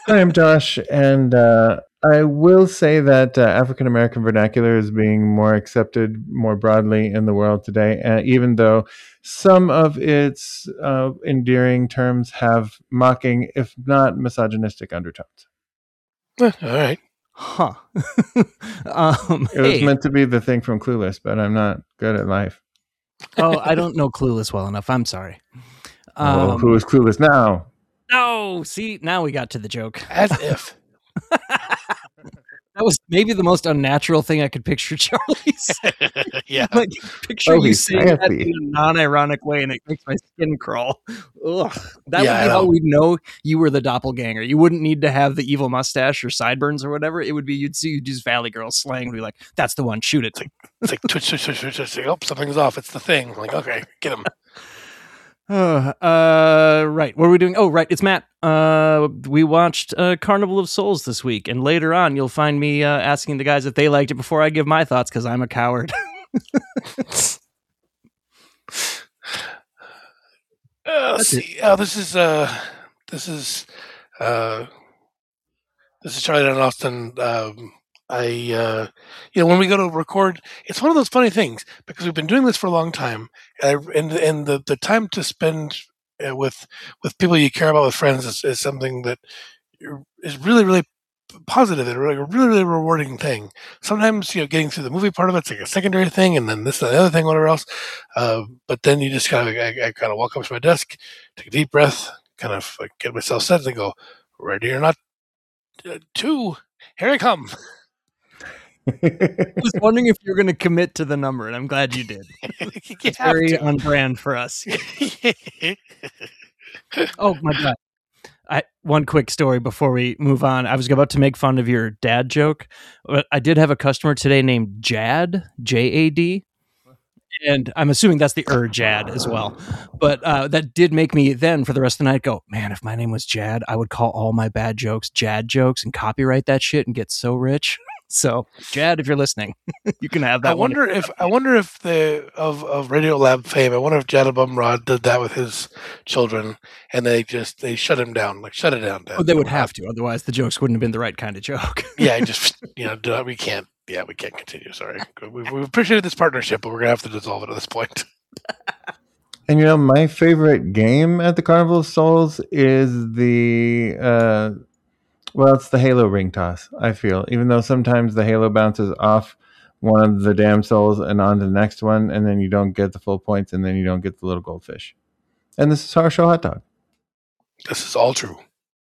Hi, I'm Josh, and I will say that African American vernacular is being more accepted more broadly in the world today, even though some of its endearing terms have mocking, if not misogynistic, undertones. All right. Huh. It was Hey. meant to be the thing from Clueless, but I'm not good at life. Oh, I don't know Clueless well enough. I'm sorry. Who is Clueless now? Oh, see, now we got to the joke. As if. That was maybe the most unnatural thing I could picture Charlie say. Yeah. Like, picture you he's saying that sassy. in a non-ironic way, and it makes my skin crawl. Ugh. That Yeah, would I be how know. we'd know you were the doppelganger. You wouldn't need to have the evil mustache or sideburns or whatever. It would be you'd use Valley Girl slang and be like, "That's the one. Shoot it." It's like twitch. Oh, something's off. It's the thing. Like, okay, get him. Right. What are we doing? Oh, right. It's Matt. We watched Carnival of Souls this week, and later on, you'll find me asking the guys if they liked it before I give my thoughts because I'm a coward. Let's see. This is Charlie Down in Austin. When we go to record, it's one of those funny things because we've been doing this for a long time, and the time to spend with people you care about with friends is something that is really really positive and really rewarding thing. Sometimes getting through the movie part of it's like a secondary thing, and then this and the other thing, whatever else. But then you just kind of I kind of walk up to my desk, take a deep breath, kind of like get myself set, and go, "Ready or not, two, here I come." I was wondering if you were going to commit to the number, and I'm glad you did. It's very on brand for us. Oh my god! One quick story before we move on. I was about to make fun of your dad joke, but I did have a customer today named Jad, Jad, and I'm assuming that's the Jad as well. But that did make me then for the rest of the night go, man, if my name was Jad, I would call all my bad jokes Jad jokes and copyright that shit and get so rich. So, Jad, if you're listening, you can have that. I wonder if the of Radio Lab fame. I wonder if Jad Abumrad did that with his children, and they shut him down, like shut it down. Oh, they would have to, otherwise the jokes wouldn't have been the right kind of joke. Yeah, just we can't. Yeah, we can't continue. Sorry, we've appreciated this partnership, but we're gonna have to dissolve it at this point. And my favorite game at the Carnival of Souls is the it's the Halo ring toss, I feel. Even though sometimes the Halo bounces off one of the damn souls and on to the next one, and then you don't get the full points, and then you don't get the little goldfish. And this is our show hot dog. This is all true.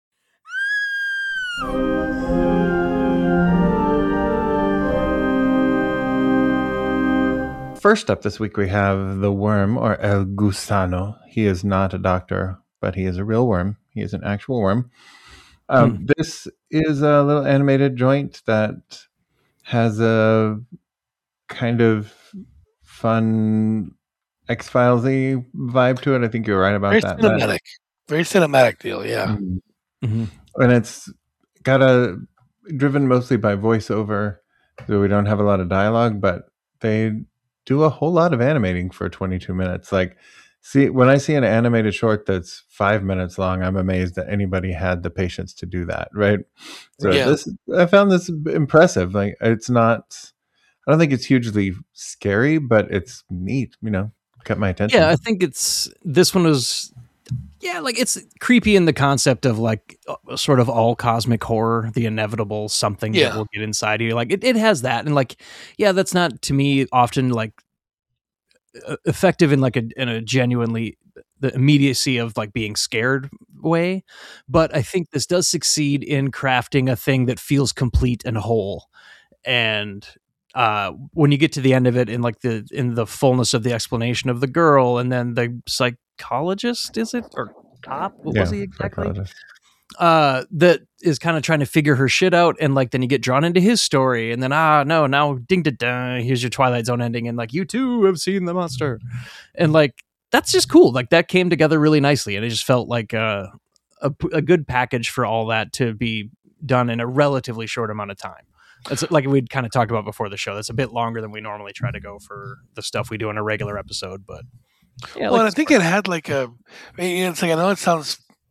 First up this week, we have the worm, or El Gusano. He is not a doctor, but he is a real worm. He is an actual worm. This is a little animated joint that has a kind of fun X-Files-y vibe to it. I think you're right about that. Very cinematic deal, yeah. Mm-hmm. And it's got driven mostly by voiceover, so we don't have a lot of dialogue, but they do a whole lot of animating for 22 minutes. Like, when I see an animated short that's 5 minutes long, I'm amazed that anybody had the patience to do that, right? So I found this impressive. Like, it's not, I don't think it's hugely scary, but it's neat, kept my attention. Yeah, I think this one was, like it's creepy in the concept of like sort of all cosmic horror, the inevitable something that will get inside you. Like it has that. And like, that's not to me often like effective in like in a genuinely the immediacy of like being scared way. But I think this does succeed in crafting a thing that feels complete and whole. And when you get to the end of it in like in the fullness of the explanation of the girl and then the psychologist, is it, or cop, what was he exactly, that is kind of trying to figure her shit out, and like then you get drawn into his story, and then no, now ding da da, here's your Twilight Zone ending, and like you too have seen the monster, and like that's just cool. Like that came together really nicely, and it just felt like a good package for all that to be done in a relatively short amount of time. It's like we'd kind of talked about before the show. That's a bit longer than we normally try to go for the stuff we do in a regular episode, but I think it had like it's like, I know it sounds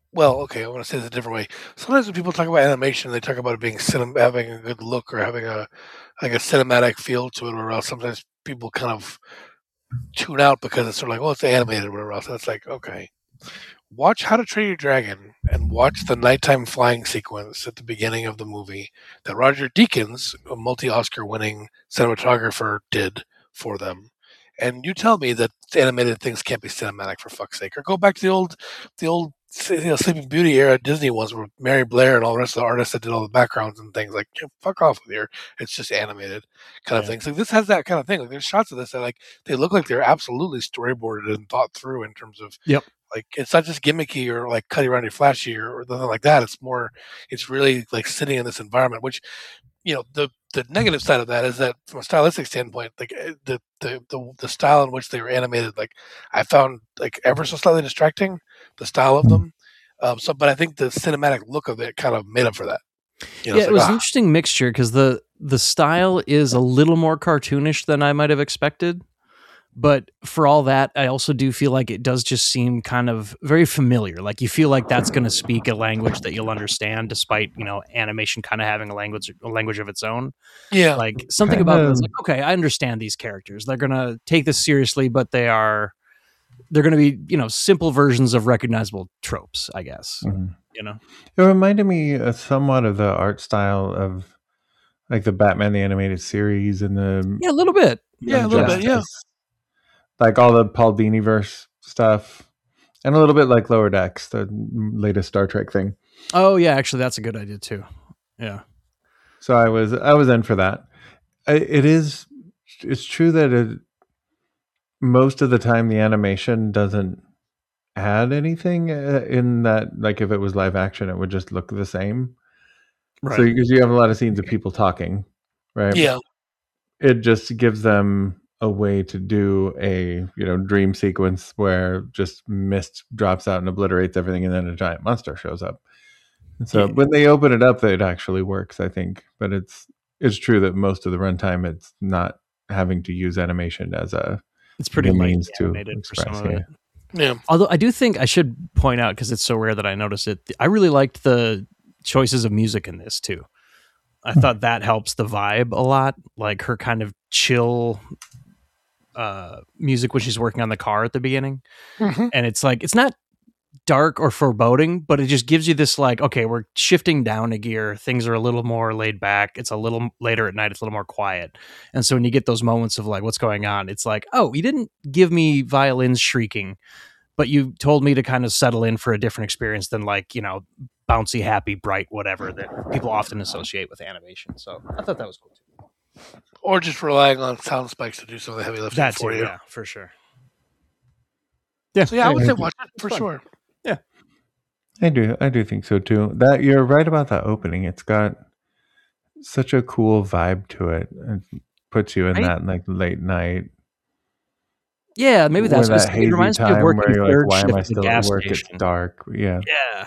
well, okay, I want to say this a different way. Sometimes when people talk about animation, they talk about it being having a good look or having a cinematic feel to it, or else sometimes people kind of tune out because it's sort of like, well, it's animated or whatever else. And it's like, okay, watch How to Train Your Dragon and watch the nighttime flying sequence at the beginning of the movie that Roger Deakins, a multi-Oscar winning cinematographer, did for them. And you tell me that animated things can't be cinematic, for fuck's sake. Or go back to the old Sleeping Beauty era Disney ones where Mary Blair and all the rest of the artists that did all the backgrounds and things, like, fuck off with your, it's just animated kind of thing. So this has that kind of thing. Like, there's shots of this that, like, they look like they're absolutely storyboarded and thought through in terms of, Yep. like, it's not just gimmicky or like cutty around your flashy or nothing like that. It's more, it's really like sitting in this environment, which, the negative side of that is that from a stylistic standpoint, like, the style in which they were animated, like, I found, like, ever so slightly distracting, the style of them. But I think the cinematic look of it kind of made up for that. It was an interesting mixture because the style is a little more cartoonish than I might have expected. But for all that, I also do feel like it does just seem kind of very familiar. Like, you feel like that's going to speak a language that you'll understand, despite, animation kind of having a language of its own. Yeah. Like, something about it is like, okay, I understand these characters. They're going to take this seriously, but they're going to be, simple versions of recognizable tropes, I guess. Mm-hmm. It reminded me somewhat of the art style of, like, the Batman the Animated Series and the a little bit. Yeah, a little bit. Yeah. Like all the Paul Dini-verse stuff, and a little bit like Lower Decks, the latest Star Trek thing. Oh yeah, actually, that's a good idea too. Yeah. So I was in for that. It's true that most of the time the animation doesn't add anything in that. Like, if it was live action, it would just look the same. Right. So because you have a lot of scenes of people talking, right? Yeah. It just gives them a way to do a dream sequence where just mist drops out and obliterates everything, and then a giant monster shows up. And so when they open it up, it actually works, I think. But it's true that most of the runtime, it's not having to use animation as it's pretty means to express. Yeah. Although I do think I should point out, because it's so rare that I notice it, I really liked the choices of music in this too. I thought that helps the vibe a lot, like her kind of chill music when she's working on the car at the beginning. Mm-hmm. And it's like, it's not dark or foreboding, but it just gives you this, like, okay, we're shifting down a gear, things are a little more laid back, it's a little later at night, it's a little more quiet. And so when you get those moments of like, what's going on, it's like, oh, you didn't give me violins shrieking, but you told me to kind of settle in for a different experience than, like, bouncy, happy, bright, whatever that people often associate with animation. So I thought that was cool too. Or just relying on sound spikes to do some of the heavy lifting for you. Yeah, for sure. Yeah, so I would say watch it for sure. Yeah, I do think so too. That you're right about that opening. It's got such a cool vibe to it. It puts you in that, like, late night. Yeah, maybe that's what it reminds me of working third why shift am I at the still gas at work? station. It's dark. Yeah.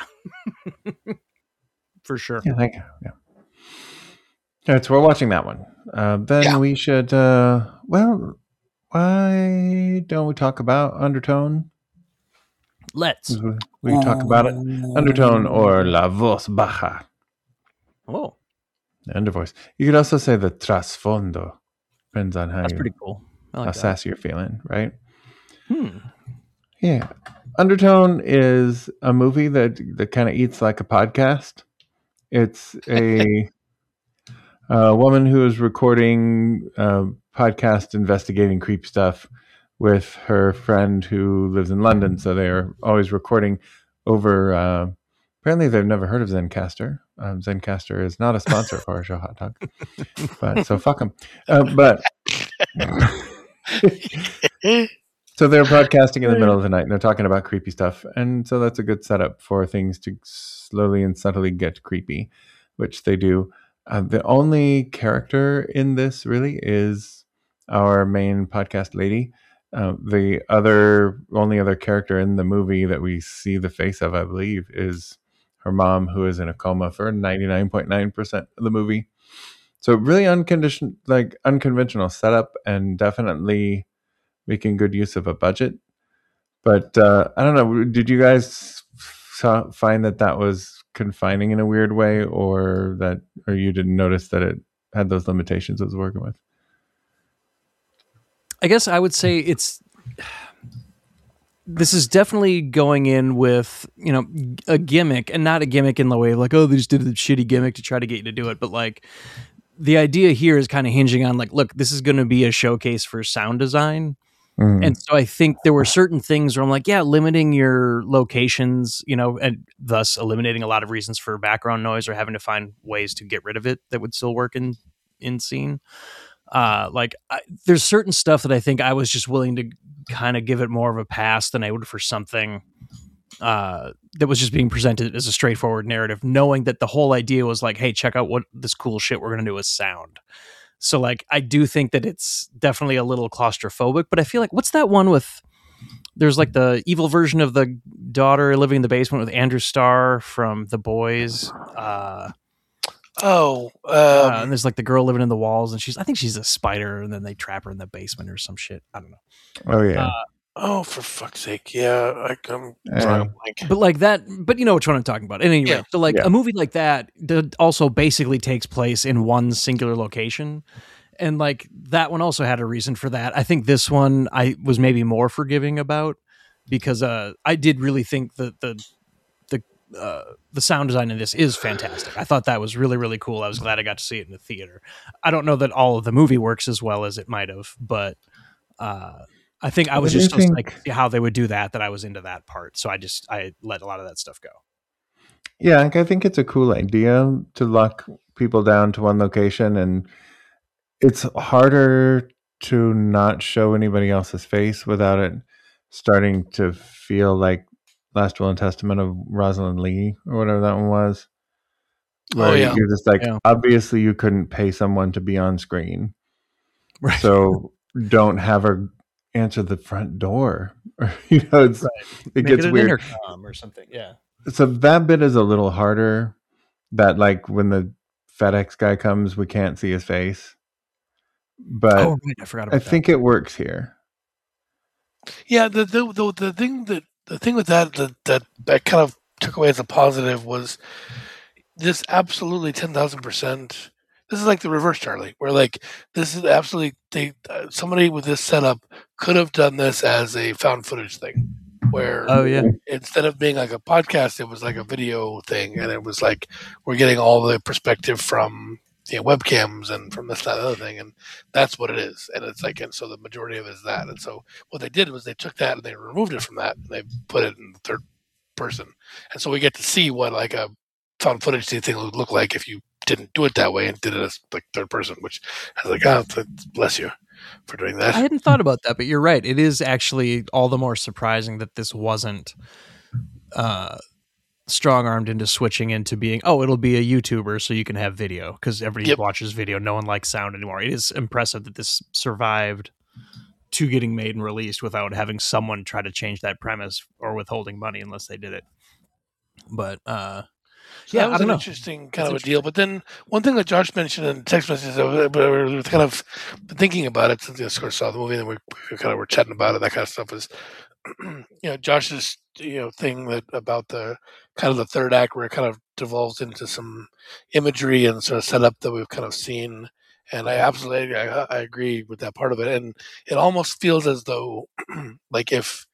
For sure. Yeah. All right, so we're watching that one. Then we should. Well, why don't we talk about Undertone? Let's. We can talk about it. Undertone, or La Voz Baja. Oh. The undervoice. You could also say the trasfondo. Depends on That's pretty cool. How sassy you're feeling, right? Hmm. Yeah. Undertone is a movie that kind of eats like a podcast. It's a woman who is recording a podcast investigating creep stuff with her friend who lives in London. So they're always recording over. Apparently, they've never heard of Zencastr. Zencastr is not a sponsor for our show, Hot Dog. But so fuck them. But so they're broadcasting in the middle of the night and they're talking about creepy stuff. And so that's a good setup for things to slowly and subtly get creepy, which they do. The only character in this really is our main podcast lady. The only other character in the movie that we see the face of, I believe, is her mom, who is in a coma for 99.9% of the movie. So really unconventional setup, and definitely making good use of a budget. But I don't know. Did you guys find that was confining in a weird way, or you didn't notice that it had those limitations it was working with? I guess I would say this is definitely going in with, a gimmick, and not a gimmick in the way of like, oh, they just did a shitty gimmick to try to get you to do it. But like, the idea here is kind of hinging on like, look, this is going to be a showcase for sound design. And so I think there were certain things where I'm like, yeah, limiting your locations, and thus eliminating a lot of reasons for background noise or having to find ways to get rid of it that would still work in scene. There's certain stuff that I think I was just willing to kind of give it more of a pass than I would for something that was just being presented as a straightforward narrative, knowing that the whole idea was like, hey, check out what this cool shit we're going to do with sound. So like, I do think that it's definitely a little claustrophobic, but I feel like, what's that one with, there's like the evil version of the daughter living in the basement with Andrew Starr from The Boys. And there's like the girl living in the walls, and I think she's a spider, and then they trap her in the basement or some shit. I don't know. Oh yeah. For fuck's sake! Yeah, I'm drawing a blank. But like that, but you know which one I'm talking about. Anyway, so like a movie like that also basically takes place in one singular location, and like that one also had a reason for that. I think this one I was maybe more forgiving about because I did really think that the sound design in this is fantastic. I thought that was really, really cool. I was glad I got to see it in the theater. I don't know that all of the movie works as well as it might have, but I think I was just so like how they would do that I was into that part. So I let a lot of that stuff go. Yeah, I think it's a cool idea to lock people down to one location, and it's harder to not show anybody else's face without it starting to feel like Last Will and Testament of Rosalind Lee or whatever that one was. Where you're just like, obviously you couldn't pay someone to be on screen. Right. So don't have her answer the front door. It gets weird. Intercom or something. Yeah. So that bit is a little harder. That like when the FedEx guy comes, we can't see his face. But I forgot about I think it works here. Yeah, the thing with that kind of took away as a positive was this absolutely 10,000%. This is like the reverse Charlie, where like this is absolutely somebody with this setup could have done this as a found footage thing, where instead of being like a podcast, it was like a video thing, and it was like we're getting all the perspective from webcams and from this, that, other thing, and that's what it is. And it's like, and so the majority of it is that. And so what they did was they took that and they removed it from that and they put it in the third person. And so we get to see what like a found footage thing would look like if you didn't do it that way and did it as like third person, which I was like, bless you for doing that. I hadn't thought about that, but you're right. It is actually all the more surprising that this wasn't strong-armed into switching into being, it'll be a YouTuber so you can have video, because everybody watches video. No one likes sound anymore. It is impressive that this survived to getting made and released without having someone try to change that premise or withholding money unless they did it. But so that was an interesting kind of a deal. But then one thing that Josh mentioned in text messages, we were kind of thinking about it since of course saw the movie and we kind of were chatting about it, that kind of stuff, is Josh's thing that about the kind of the third act where it kind of devolves into some imagery and sort of setup that we've kind of seen. And I absolutely I agree with that part of it. And it almost feels as though like if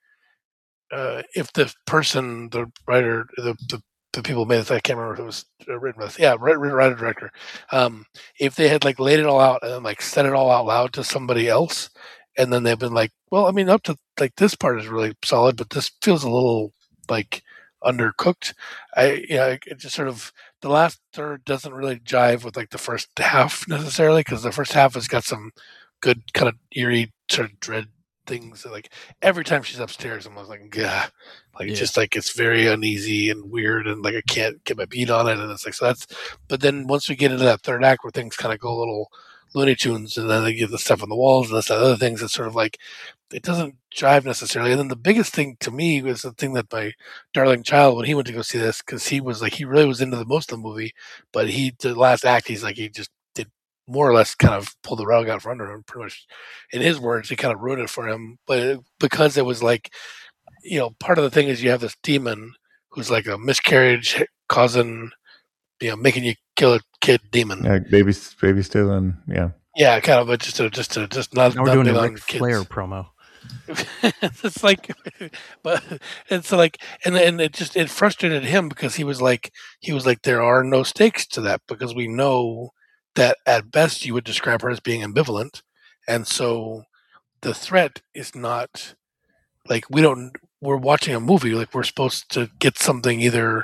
the person, the writer, the people who made this, I can't remember who was written with, writer director, if they had like laid it all out and then like said it all out loud to somebody else, and then they've been like, well, I mean, up to like this part is really solid, but this feels a little like undercooked. It just sort of, the last third doesn't really jive with like the first half necessarily, because the first half has got some good kind of eerie sort of dread things. Like every time she's upstairs, I'm like, just like it's very uneasy and weird, and like I can't get my beat on it, and it's like, so that's. But then once we get into that third act where things kind of go a little Looney Tunes, and then they get the stuff on the walls and this other things, it's sort of like it doesn't jive necessarily. And then the biggest thing to me was the thing that my darling child, when he went to go see this, because he was like, he really was into the most of the movie, but the last act, he's like, he just did more or less kind of pull the rug out from under him, pretty much. In his words, he kind of ruined it for him, but because it was like, part of the thing is you have this demon who's like a miscarriage causing, making you kill a kid demon. Yeah, baby stealing. Yeah. Yeah, kind of, but just not. Now we're doing a Ric Flair promo. It's like, but it's like, and it frustrated him because he was like, there are no stakes to that because we know that at best you would describe her as being ambivalent, and so the threat is not like we're watching a movie, like we're supposed to get something either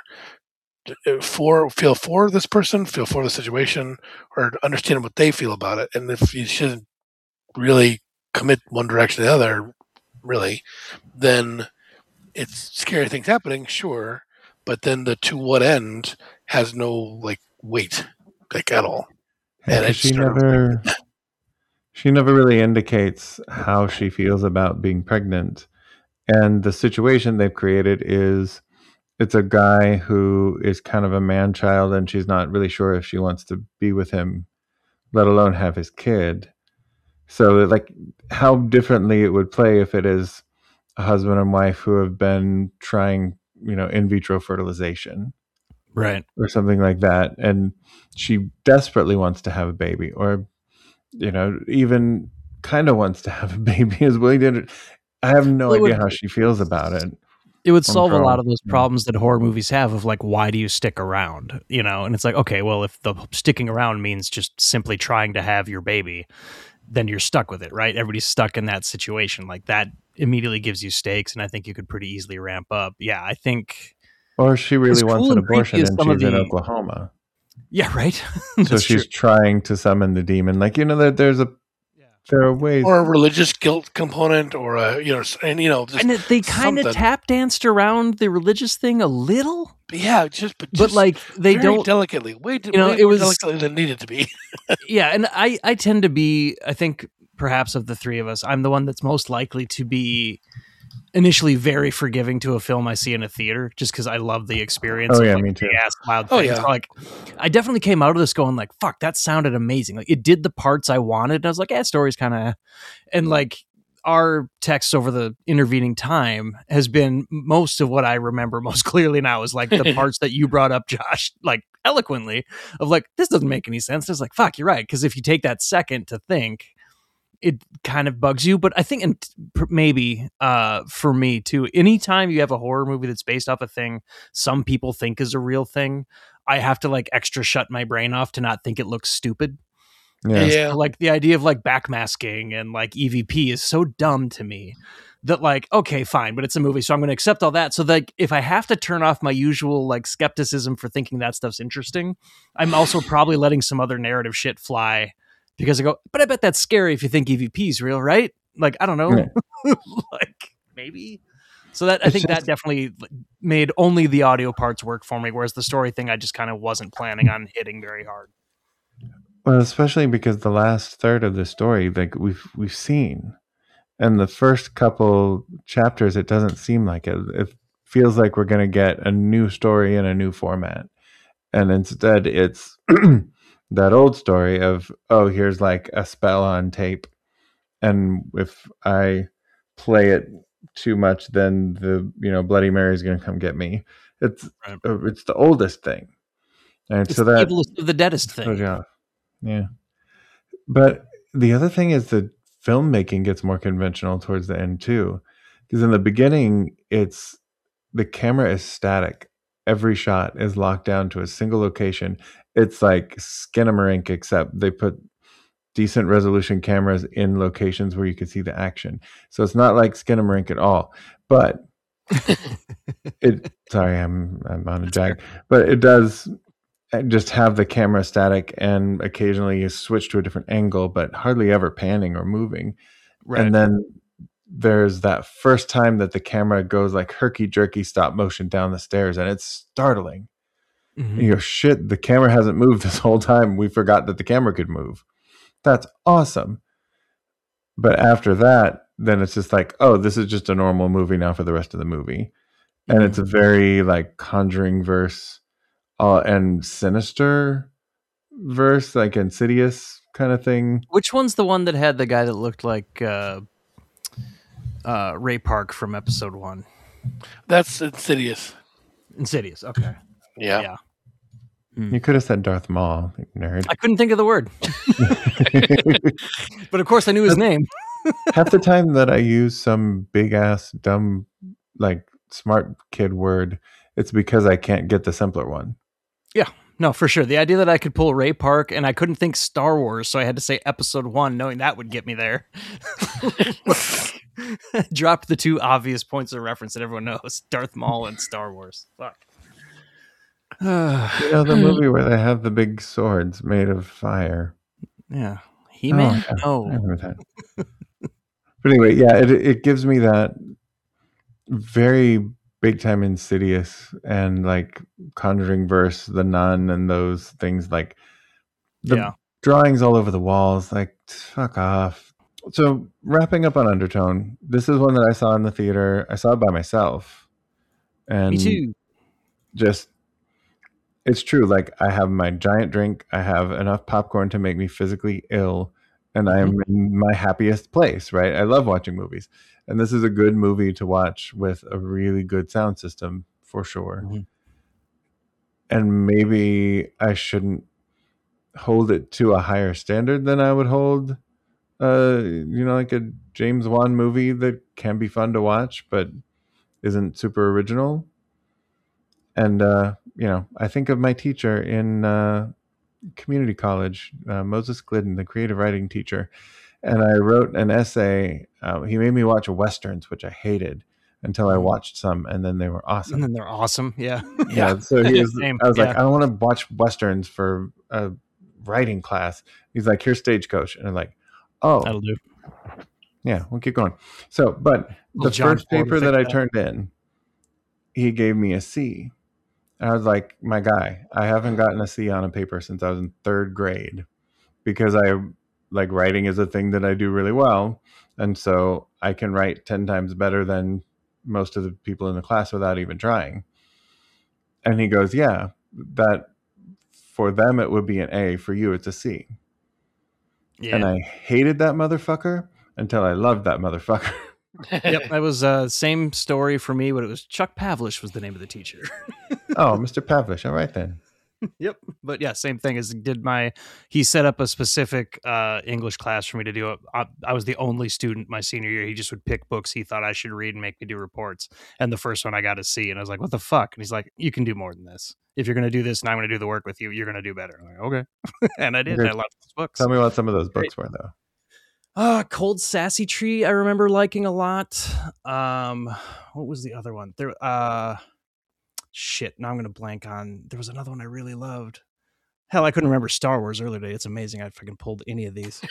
feel for this person, feel for the situation, or understand what they feel about it. And if you shouldn't really commit one direction or the other, really, then it's scary things happening, sure, but then the to what end has no like weight, like at all. And she never really indicates how she feels about being pregnant. And the situation they've created is it's a guy who is kind of a man child, and she's not really sure if she wants to be with him, let alone have his kid. So, like, how differently it would play if it is a husband and wife who have been trying, in vitro fertilization. Right. Or something like that. And she desperately wants to have a baby, or, even kind of wants to have a baby as well. I have no idea how she feels about it. It would solve a lot of those problems that horror movies have of like, why do you stick around? And it's like, okay, well, if the sticking around means just simply trying to have your baby, then you're stuck with it, right? Everybody's stuck in that situation. Like that immediately gives you stakes, and I think you could pretty easily ramp up. Yeah, I think. Or she really wants an abortion and she's in Oklahoma. Yeah, right. So she's trying to summon the demon. Like, there are ways. Or a religious guilt component, or just they kind of tap danced around the religious thing a little. Yeah, but like they don't delicately, way more delicately than needed to be. Yeah, and I tend to be, I think perhaps of the three of us, I'm the one that's most likely to be initially very forgiving to a film I see in a theater, just because I love the experience. Oh yeah, me too. Loud things. So, like, I definitely came out of this going like, "Fuck, that sounded amazing!" Like, it did the parts I wanted. And I was like, story's kind of, and like our text over the intervening time has been most of what I remember most clearly now is like the parts that you brought up, Josh, like eloquently, of like, this doesn't make any sense. It's like, fuck, you're right, because if you take that second to think, it kind of bugs you. But I think, and maybe for me too, anytime you have a horror movie that's based off a thing some people think is a real thing, I have to like extra shut my brain off to not think it looks stupid. Yeah. So, like the idea of like backmasking and like EVP is so dumb to me that like, okay, fine, but it's a movie, so I'm going to accept all that. So like, if I have to turn off my usual like skepticism for thinking that stuff's interesting, I'm also probably letting some other narrative shit fly. Because I go, but I bet that's scary if you think EVP is real, right? Like, I don't know. Yeah. Like, maybe. So that I think that definitely made only the audio parts work for me, whereas the story thing I just kind of wasn't planning on hitting very hard. Well, especially because the last third of the story, like we've seen. And the first couple chapters, it doesn't seem like it. It feels like we're going to get a new story in a new format. And instead, it's that old story of, oh, here's like a spell on tape, and if I play it too much, then the Bloody Mary is going to come get me. It's the oldest thing, and it's so the that evilest of the deadest thing. Yeah, but the other thing is the filmmaking gets more conventional towards the end too, because in the beginning, it's the camera is static. Every shot is locked down to a single location. It's like Skinamarink, except they put decent resolution cameras in locations where you can see the action. So it's not like Skinamarink at all. But sorry, I'm on a jag. But it does just have the camera static, and occasionally you switch to a different angle, but hardly ever panning or moving. Right. And then there's that first time that the camera goes like herky-jerky stop motion down the stairs, and it's startling. Mm-hmm. You go, shit, the camera hasn't moved this whole time. We forgot that the camera could move. That's awesome. But after that, then it's just like, oh, this is just a normal movie now for the rest of the movie. And it's a very like Conjuring verse and Sinister verse, like Insidious kind of thing. Which one's the one that had the guy that looked like Ray Park from episode 1? That's Insidious. Insidious. Okay. Yeah. You could have said Darth Maul, you nerd. I couldn't think of the word. But of course I knew his name. Half the time that I use some big ass dumb like smart kid word, it's because I can't get the simpler one. Yeah, no, for sure. The idea that I could pull Ray Park and I couldn't think Star Wars, so I had to say Episode 1, knowing that would get me there. Dropped the two obvious points of reference that everyone knows: Darth Maul and Star Wars. Fuck. You know, the movie where they have the big swords made of fire. Yeah. He-Man? I Oh. remember that. But anyway, yeah, it gives me that very big time Insidious and like Conjuring verse, The Nun, and those things, like the drawings all over the walls. Like, fuck off. So wrapping up on Undertone, this is one that I saw in the theater. I saw it by myself. And me too. Just, it's true. Like, I have my giant drink. I have enough popcorn to make me physically ill. And I am in my happiest place, right? I love watching movies. And this is a good movie to watch with a really good sound system, for sure. Mm-hmm. And maybe I shouldn't hold it to a higher standard than I would hold, like a James Wan movie that can be fun to watch, but isn't super original. And, I think of my teacher in community college, Moses Glidden, the creative writing teacher. And I wrote an essay. He made me watch Westerns, which I hated, until I watched some, and then they were awesome. And then they're awesome, yeah. Yeah. So I was like, I don't want to watch Westerns for a writing class. He's like, here's Stagecoach, and I'm like, oh, that'll do. Yeah, we'll keep going. So, but the first paper that I turned in, he gave me a C. And I was like, my guy, I haven't gotten a C on a paper since I was in third grade, because like writing is a thing that I do really well. And so I can write 10 times better than most of the people in the class without even trying. And he goes, yeah, that for them, it would be an A. For you, it's a C. Yeah. And I hated that motherfucker until I loved that motherfucker. Yep, that was same story for me, but it was Chuck Pavlish was the name of the teacher. Oh, Mr. Pavlish. All right, then. Yep. But yeah, same thing as he set up a specific English class for me to do it. I was the only student my senior year. He just would pick books he thought I should read and make me do reports. And the first one I got a C, and I was like, what the fuck? And he's like, you can do more than this. If you're going to do this and I'm going to do the work with you, you're going to do better. I'm like, okay. And I did. Okay. I loved those books. Tell me what some of those books were, though. Cold Sassy Tree, I remember liking a lot. What was the other one? There, shit, now I'm going to blank on. There was another one I really loved. Hell, I couldn't remember Star Wars earlier today. It's amazing I fucking pulled any of these.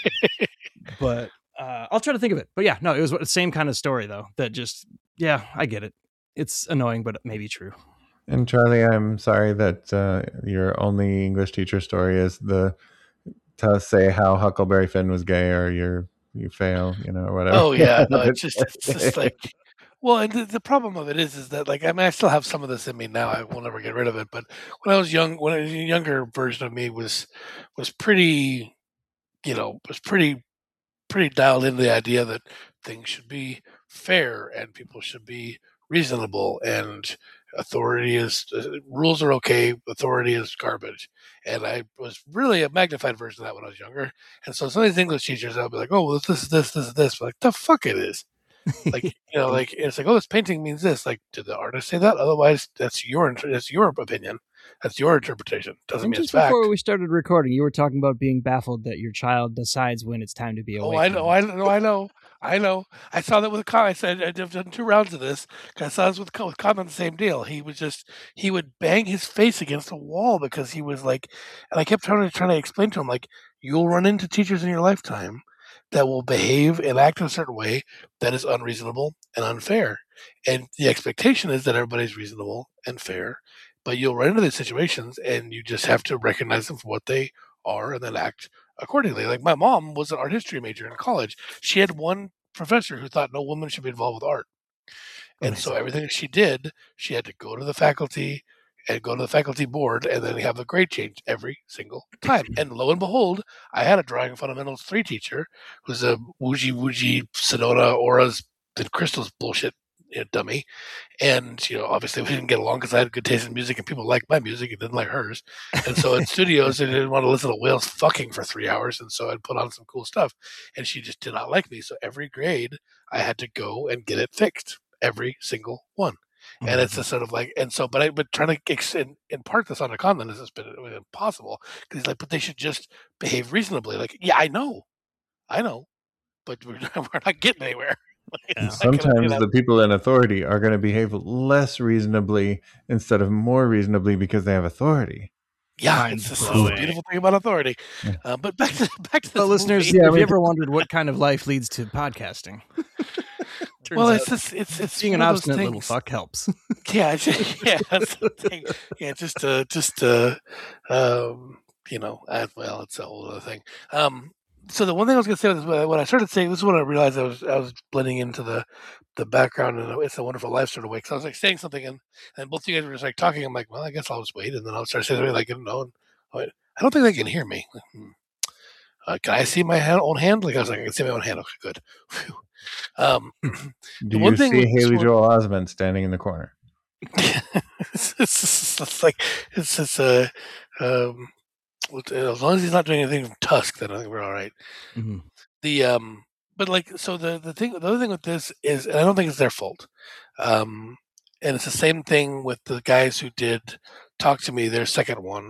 But I'll try to think of it. But yeah, no, it was the same kind of story, though. That just, yeah, I get it. It's annoying, but maybe true. And Charlie, I'm sorry that your only English teacher story is to say how Huckleberry Finn was gay, or you fail, or whatever. Oh yeah, no, it's just like, well, and the problem of it is that, like, I mean, I still have some of this in me now. I will never get rid of it. But when I was a younger version of me was pretty, was pretty dialed into the idea that things should be fair and people should be reasonable, and authority is rules are okay, authority is garbage. And I was really a magnified version of that when I was younger. And so some of these English teachers, I'll be like, oh, well, this is this is this. Like, the fuck it is. Like, like, it's like, oh, this painting means this. Like, did the artist say that? Otherwise, that's your opinion. That's your interpretation. Doesn't mean it's fact. Before we started recording, you were talking about being baffled that your child decides when it's time to be awake. Oh, I know. I saw that with Con. I said I've done 2 rounds of this. I saw this with Con on the same deal. He would bang his face against a wall because he was like, and I kept trying to explain to him, like, you'll run into teachers in your lifetime that will behave and act in a certain way that is unreasonable and unfair. And the expectation is that everybody's reasonable and fair, but you'll run into these situations and you just have to recognize them for what they are and then act accordingly. Like, my mom was an art history major in college. She had one professor who thought no woman should be involved with art. And so everything she did, she had to go to the faculty and go to the faculty board and then have the grade change every single time. And lo and behold, I had a drawing fundamentals 3 teacher who's a Wuji Sonota auras and crystals bullshit dummy. And, obviously we didn't get along because I had good taste in music and people liked my music and didn't like hers. And so in studios, they didn't want to listen to whales fucking for 3 hours. And so I'd put on some cool stuff and she just did not like me. So every grade I had to go and get it fixed, every single one. And it's a sort of like, and so, but trying to impart this on a Conlon has just been impossible because he's like, but they should just behave reasonably. Like, yeah, I know, but we're not getting anywhere. Sometimes the people in authority are going to behave less reasonably instead of more reasonably because they have authority. Yeah, it's the beautiful thing about authority. Yeah. But back to the listeners. movie. Have you ever wondered what kind of life leads to podcasting? Well, it's being an obstinate little fuck helps. Yeah, that's the thing. Yeah, just well, it's a whole other thing. So the one thing I was going to say was when I started saying this is when I realized I was blending into the background and It's a Wonderful Life sort of way. Because I was like saying something and both of you guys were just like talking. I'm like, well, I guess I'll just wait, and then I'll start saying something like, no, I don't think they can hear me. Can I see my own hand? Like I was like, I can see my own hand. Okay, good. Do you see Haley Joel Osment standing in the corner? it's like as long as he's not doing anything from Tusk, then I think we're all right. Mm-hmm. But like, so the other thing with this is, and I don't think it's their fault. And it's the same thing with the guys who did Talk to Me, their second one.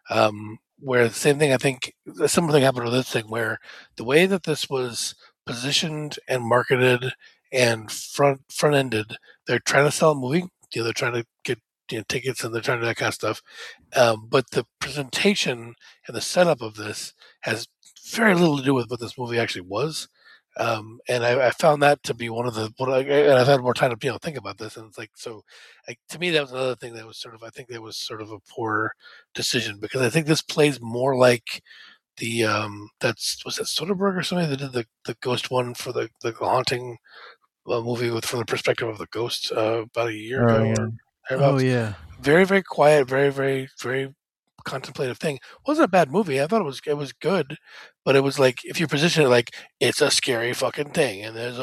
Where the same thing, I think a similar thing happened with this thing, where the way that this was positioned and marketed and front-ended, they're trying to sell a movie. They're trying to get tickets and they're trying to do that kind of stuff. But the presentation and the setup of this has very little to do with what this movie actually was. And I found that to be one of the, and I've had more time to think about this, and it's like, so to me that was another thing that was sort of, I think that was sort of a poor decision, because I think this plays more like the was it Soderbergh or somebody that did the ghost one for the haunting movie from the perspective of the ghost about a year ago. Yeah. Very, very quiet, very, very, very contemplative thing. It wasn't a bad movie. I thought it was good, but it was like, if you position it like it's a scary fucking thing and there's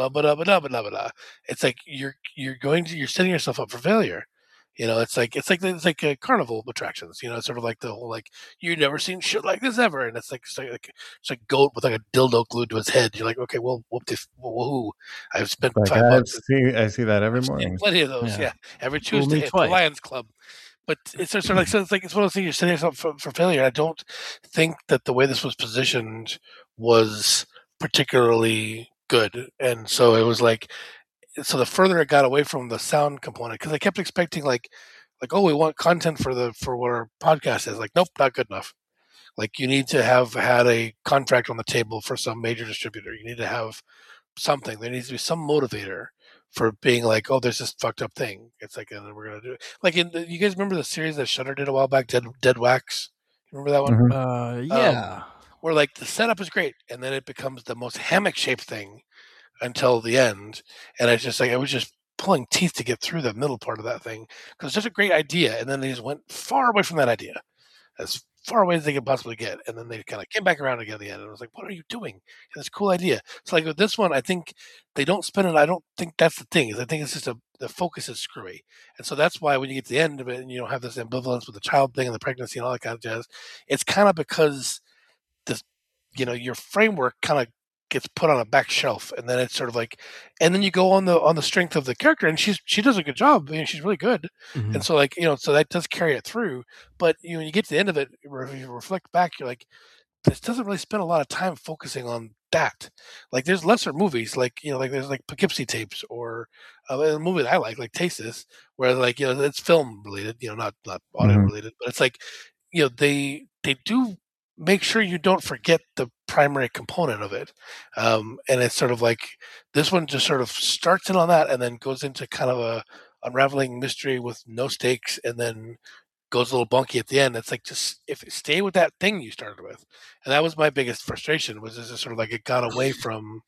it's like you're setting yourself up for failure. It's like a carnival attractions. It's sort of like the whole like, you've never seen shit like this ever, and it's like it's a goat with like a dildo glued to its head. You're like, okay, well, whoopoo! I've spent $5. I see that every morning. Plenty of those, yeah. Every Tuesday at the Lions Club. But it's sort of like, so it's one of those things, you're setting yourself for failure. I don't think that the way this was positioned was particularly good, and so it was like, so the further it got away from the sound component, because I kept expecting like, oh, we want content for what our podcast is. Like, nope, not good enough. Like, you need to have had a contract on the table for some major distributor. You need to have something. There needs to be some motivator for being like, oh, there's this fucked up thing. It's like, and then we're gonna do it. Like, you guys remember the series that Shudder did a while back, Dead Wax? Remember that one? Mm-hmm. Yeah. Where like the setup is great, and then it becomes the most hammock shaped thing until the end, and it's just like, I was just pulling teeth to get through the middle part of that thing, because it's such a great idea, and then they just went far away from that idea, as far away as they could possibly get, and then they kind of came back around again at the end, and I was like, what are you doing? It's a cool idea. So like with this one, I think they don't spend it. I don't think that's the thing. I think it's just the focus is screwy, and so that's why when you get to the end of it and you don't have this ambivalence with the child thing and the pregnancy and all that kind of jazz, it's kind of because this, your framework kind of gets put on a back shelf, and then it's sort of like, and then you go on the strength of the character, and she does a good job. She's really good, and so like, so that does carry it through. But when you get to the end of it, if you reflect back, you're like, this doesn't really spend a lot of time focusing on that. Like, there's lesser movies, like like there's like Poughkeepsie Tapes, or a movie that I like Tasteless, where like it's film related, not audio related, but it's like they do make sure you don't forget the primary component of it. And it's sort of like, this one just sort of starts in on that and then goes into kind of a unraveling mystery with no stakes, and then goes a little bunky at the end. It's like, just stay with that thing you started with. And that was my biggest frustration, was just sort of like, it got away from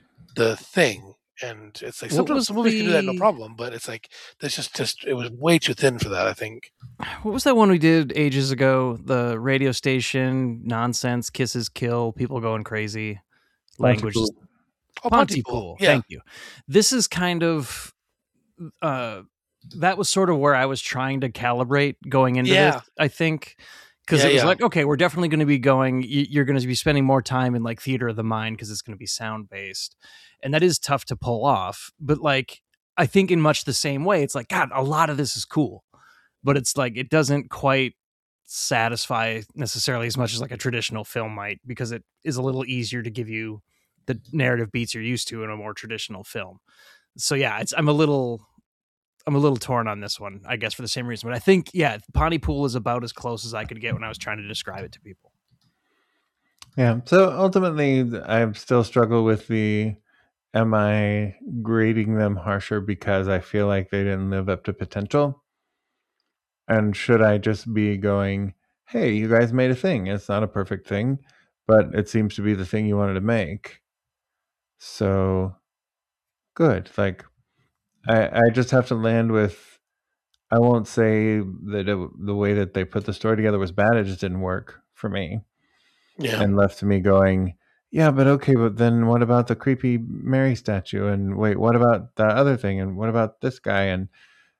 the thing. And it's like, sometimes some movies can do that no problem, but it's like, this just it was way too thin for that, I think. What was that one we did ages ago? The radio station nonsense, kisses kill, people going crazy, language. Pontypool. Yeah. Thank you. This is kind of that was sort of where I was trying to calibrate going into this, I think. Because it was like, okay, we're definitely going to be going, you're going to be spending more time in like theater of the mind because it's going to be sound based. And that is tough to pull off. But like, I think in much the same way, it's like, God, a lot of this is cool. But it's like, it doesn't quite satisfy necessarily as much as like a traditional film might, because it is a little easier to give you the narrative beats you're used to in a more traditional film. So yeah, I'm a little torn on this one, I guess, for the same reason. But I think, yeah, Pontypool is about as close as I could get when I was trying to describe it to people. Yeah. So ultimately, I still struggle with am I grading them harsher because I feel like they didn't live up to potential? And should I just be going, hey, you guys made a thing. It's not a perfect thing, but it seems to be the thing you wanted to make. So good. Like, I just have to land with, I won't say that the way that they put the story together was bad. It just didn't work for me. Yeah. And left me going, yeah, but okay, but then what about the creepy Mary statue? And wait, what about that other thing? And what about this guy? And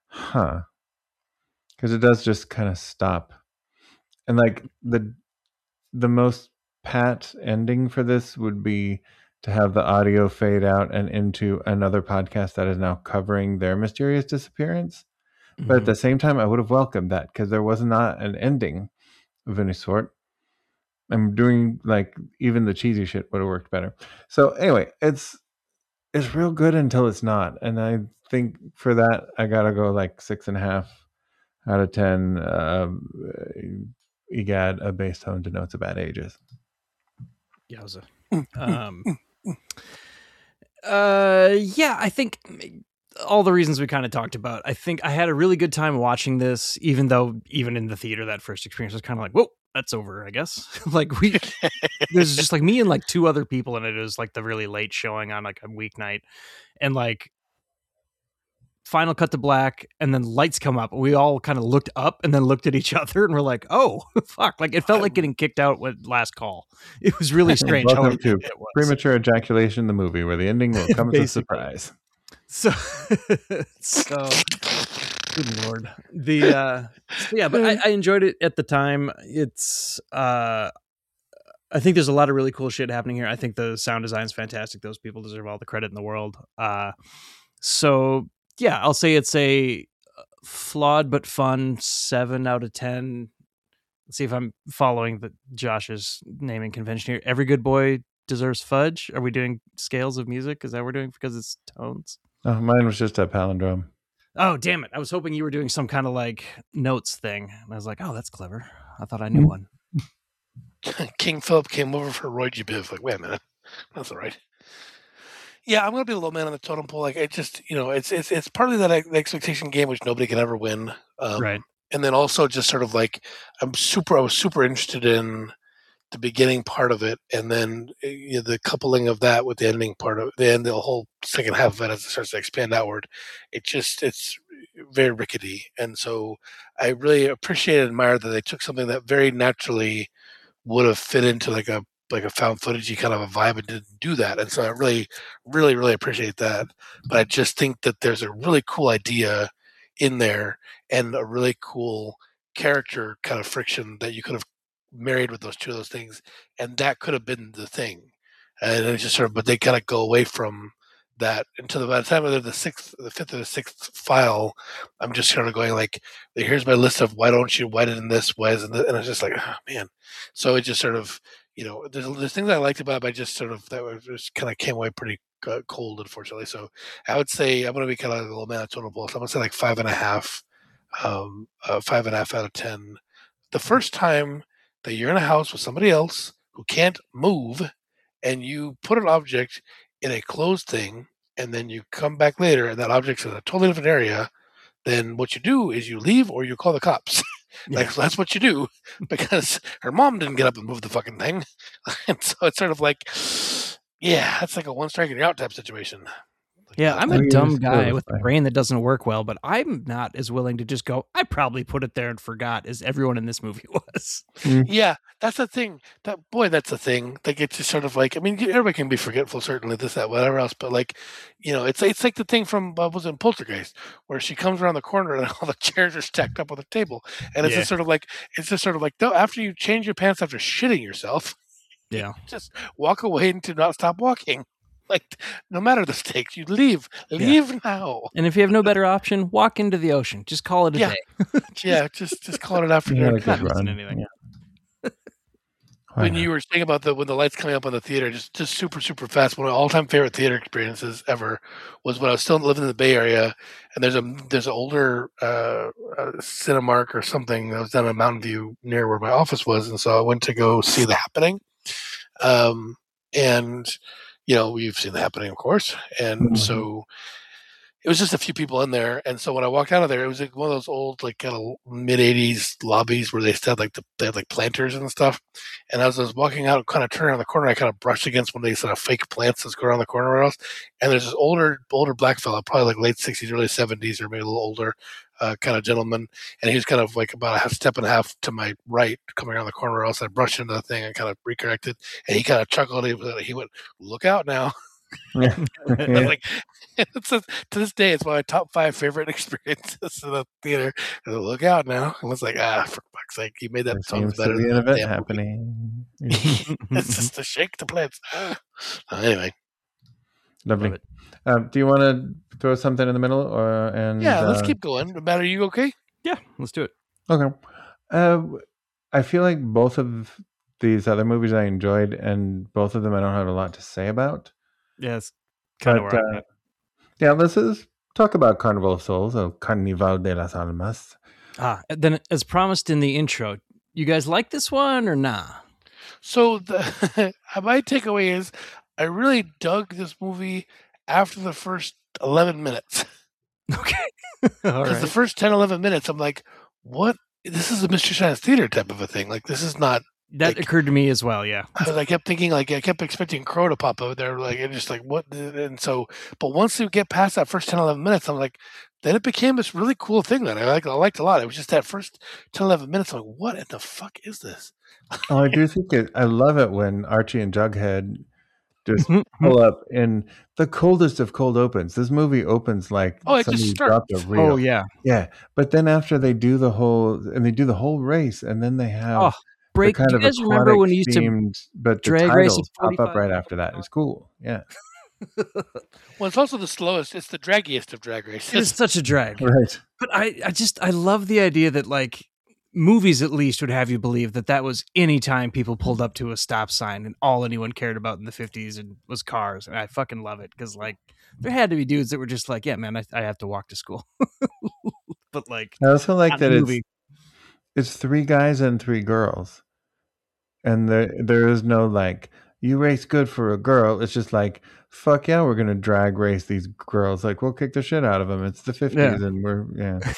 because it does just kind of stop. And like the most pat ending for this would be to have the audio fade out and into another podcast that is now covering their mysterious disappearance. Mm-hmm. But at the same time, I would have welcomed that because there was not an ending of any sort. I'm doing like even the cheesy shit would have worked better. So anyway, it's real good until it's not. And I think for that, I got to go like 6.5 out of 10. EGAD, a bass tone denotes about ages. Yowza. Yeah, I think all the reasons we kind of talked about. I think I had a really good time watching this, even though even in the theater, that first experience was kind of like, whoa, that's over, I guess. Like there's just like me and like 2 other people, and it was like the really late showing on like a weeknight, and like final cut to black, and then lights come up. We all kind of looked up and then looked at each other, and we're like, "Oh, fuck!" Like it felt like getting kicked out with Last Call. It was really strange. Welcome to Premature Ejaculation, the movie, where the ending will come as a surprise. So, good Lord. Yeah, but I enjoyed it at the time. It's I think there's a lot of really cool shit happening here. I think the sound design is fantastic. Those people deserve all the credit in the world. So yeah, I'll say it's a flawed but fun 7 out of 10. Let's see if I'm following Josh's naming convention here. Every good boy deserves fudge. Are we doing scales of music? Is that what we're doing because it's tones? Oh, mine was just a palindrome. Oh, damn it. I was hoping you were doing some kind of like notes thing. And I was like, oh, that's clever. I thought I knew one. King Philip came over for Roy G. Biv. Like, wait a minute. That's all right. Yeah, I'm gonna be a low man on the totem pole. Like, it just, it's partly that expectation game which nobody can ever win, right? And then also just sort of like I was super interested in the beginning part of it, and then the coupling of that with the ending part of the end, the whole second half of it as it starts to expand outward. It's very rickety, and so I really appreciate and admire that they took something that very naturally would have fit into like a found footagey kind of a vibe and didn't do that. And so I really, really, really appreciate that. But I just think that there's a really cool idea in there and a really cool character kind of friction that you could have married with those 2 of those things. And that could have been the thing. And it's just sort of, but they kind of go away from that until by the time they're the 5th or the 6th file, I'm just sort of going like, here's my list of why didn't this, why isn't this? And it's just like, oh man. So it just sort of, there's things I liked about it, but I just sort of, that was just kind of came away pretty cold, unfortunately. So I would say I'm going to be kind of like a little man of total bull. So I'm going to say like 5.5, 5.5 out of 10. The first time that you're in a house with somebody else who can't move and you put an object in a closed thing and then you come back later and that object's in a totally different area, then what you do is you leave or you call the cops. Like, so that's what you do because her mom didn't get up and move the fucking thing. And so it's sort of like, yeah, that's like a 1 strike and you're out type situation. Yeah, I'm a dumb guy with a brain that doesn't work well, but I'm not as willing to just go, I probably put it there and forgot as everyone in this movie was. Yeah, that's the thing. That's the thing. Like, it's just sort of like, I mean, everybody can be forgetful, certainly, this, that, whatever else, but like, it's like the thing from, was in Poltergeist, where she comes around the corner and all the chairs are stacked up on the table. And it's just sort of like, no, after you change your pants after shitting yourself, yeah, just walk away and do not stop walking. Like, no matter the stakes, you leave now. And if you have no better option, walk into the ocean. Just call it a day. just call it an afternoon. Not missing anything. Yeah. When you were saying about when the lights coming up on the theater, just super, super fast. One of my all-time favorite theater experiences ever was when I was still living in the Bay Area, and there's an older Cinemark or something that was down in Mountain View near where my office was, and so I went to go see The Happening. And we've seen The Happening, of course. And so it was just a few people in there. And so when I walked out of there, it was like one of those old, like, kind of mid-'80s lobbies where they still had they had like planters and stuff. And as I was walking out, kind of turning around the corner, I kind of brushed against one of these sort of fake plants that's going around the corner or else. And there's this older black fella, probably like late 60s, early 70s, or maybe a little older, kind of gentleman, and he was kind of like about a step and a half to my right, coming around the corner, or else I brushed into the thing and kind of recorrected, and he kind of chuckled. He went, "Look out now!" Like, to this day, it's one of my top 5 favorite experiences in the theater. Look out now! And it's like, for fuck's sake, he made that sound better. Than an event happening. It's just to shake the plants. Anyway, lovely. Do you want to throw something in the middle, let's keep going. Matt, are you okay? Yeah, let's do it. Okay. I feel like both of these other movies I enjoyed, and both of them I don't have a lot to say about. Yeah, it's kind of where I'm at. Yeah, let's talk about Carnival of Souls, or Carnival de las Almas. Then, as promised in the intro, you guys like this one or nah? So my takeaway is I really dug this movie after the first 11 minutes. Okay. Because the first 10, 11 minutes, I'm like, what? This is a Mystery Science Theater type of a thing. Like, this is not... That occurred to me as well, yeah. I kept thinking, I kept expecting Crow to pop out there, and just like, what? And so, but once you get past that first 10, 11 minutes, I'm like, then it became this really cool thing that I liked a lot. It was just that first 10, 11 minutes, I'm like, what in the fuck is this? I do think I love it when Archie and Jughead just pull up in the coldest of cold opens. This movie opens like somebody dropped a reel. Oh yeah, yeah. But then after they do the whole race, and then they have break. Kind do you guys remember when you used to but the titles pop up right after that? It's cool. Yeah. Well, it's also the slowest. It's the draggiest of drag races. It's such a drag, right? But I love the idea that, like, movies at least would have you believe that was any time people pulled up to a stop sign, and all anyone cared about in the 50s was cars. And I fucking love it, because like there had to be dudes that were just like, yeah, man, I have to walk to school. But like, I also like that it's 3 guys and 3 girls, and there is no like, you race good for a girl. It's just like, fuck yeah, we're gonna drag race these girls. Like, we'll kick the shit out of them. It's the 50s, and we're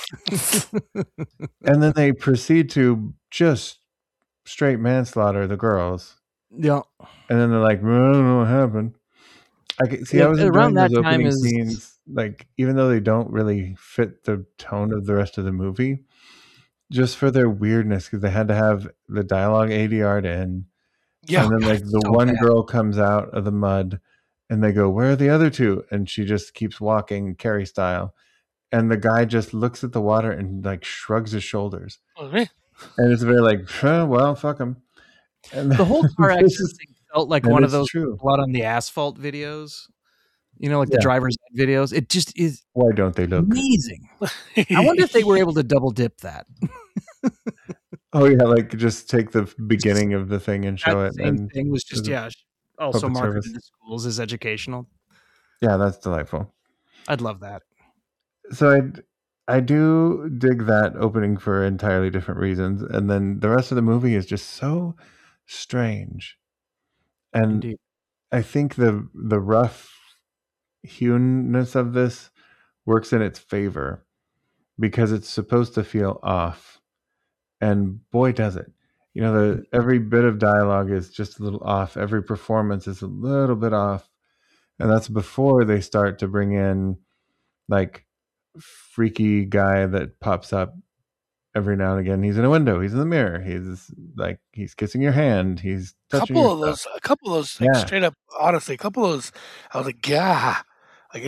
and then they proceed to just straight manslaughter the girls. Yeah, and then they're like, well, I don't know what happened. I was enjoying those opening scenes, like, even though they don't really fit the tone of the rest of the movie, just for their weirdness, because they had to have the dialogue ADR'd in. Yeah, and then like the one girl comes out of the mud, and they go, "Where are the other 2?" And she just keeps walking, Carrie style. And the guy just looks at the water and like shrugs his shoulders. Okay. And it's very like, well, fuck him. And the whole car accident thing felt like one of those blood on the asphalt videos. Like the driver's ed videos. It just is. Why don't they look amazing? I wonder if they were able to double dip that. Oh yeah, like just take the beginning of the thing and show it. And thing was just also marketed to schools as educational. Yeah, that's delightful. I'd love that. So I do dig that opening for entirely different reasons, and then the rest of the movie is just so strange. And indeed, I think the rough hewness of this works in its favor, because it's supposed to feel off, and boy does it. Every bit of dialogue is just a little off. Every performance is a little bit off. And that's before they start to bring in like freaky guy that pops up every now and again. He's in a window, he's in the mirror, he's kissing your hand, he's touching your stuff. A couple of those, like straight up, honestly, a couple of those, I was like, yeah, like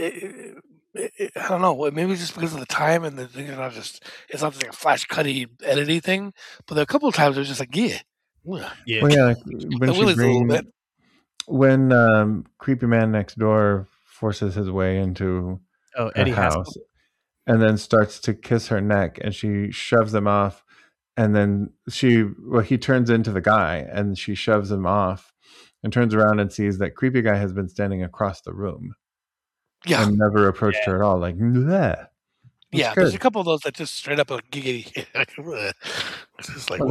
I don't know, maybe it's just because of the time and it's not just like a flash cutty edity thing, but a couple of times it was just like, yeah. Well, yeah, when creepy man next door forces his way into Eddie house and then starts to kiss her neck, and she shoves him off, and then he turns into the guy, and she shoves him off and turns around and sees that creepy guy has been standing across the room, and never approached her at all. Like, bleh. Yeah, there's a couple of those that just straight up like giggity. It's just like,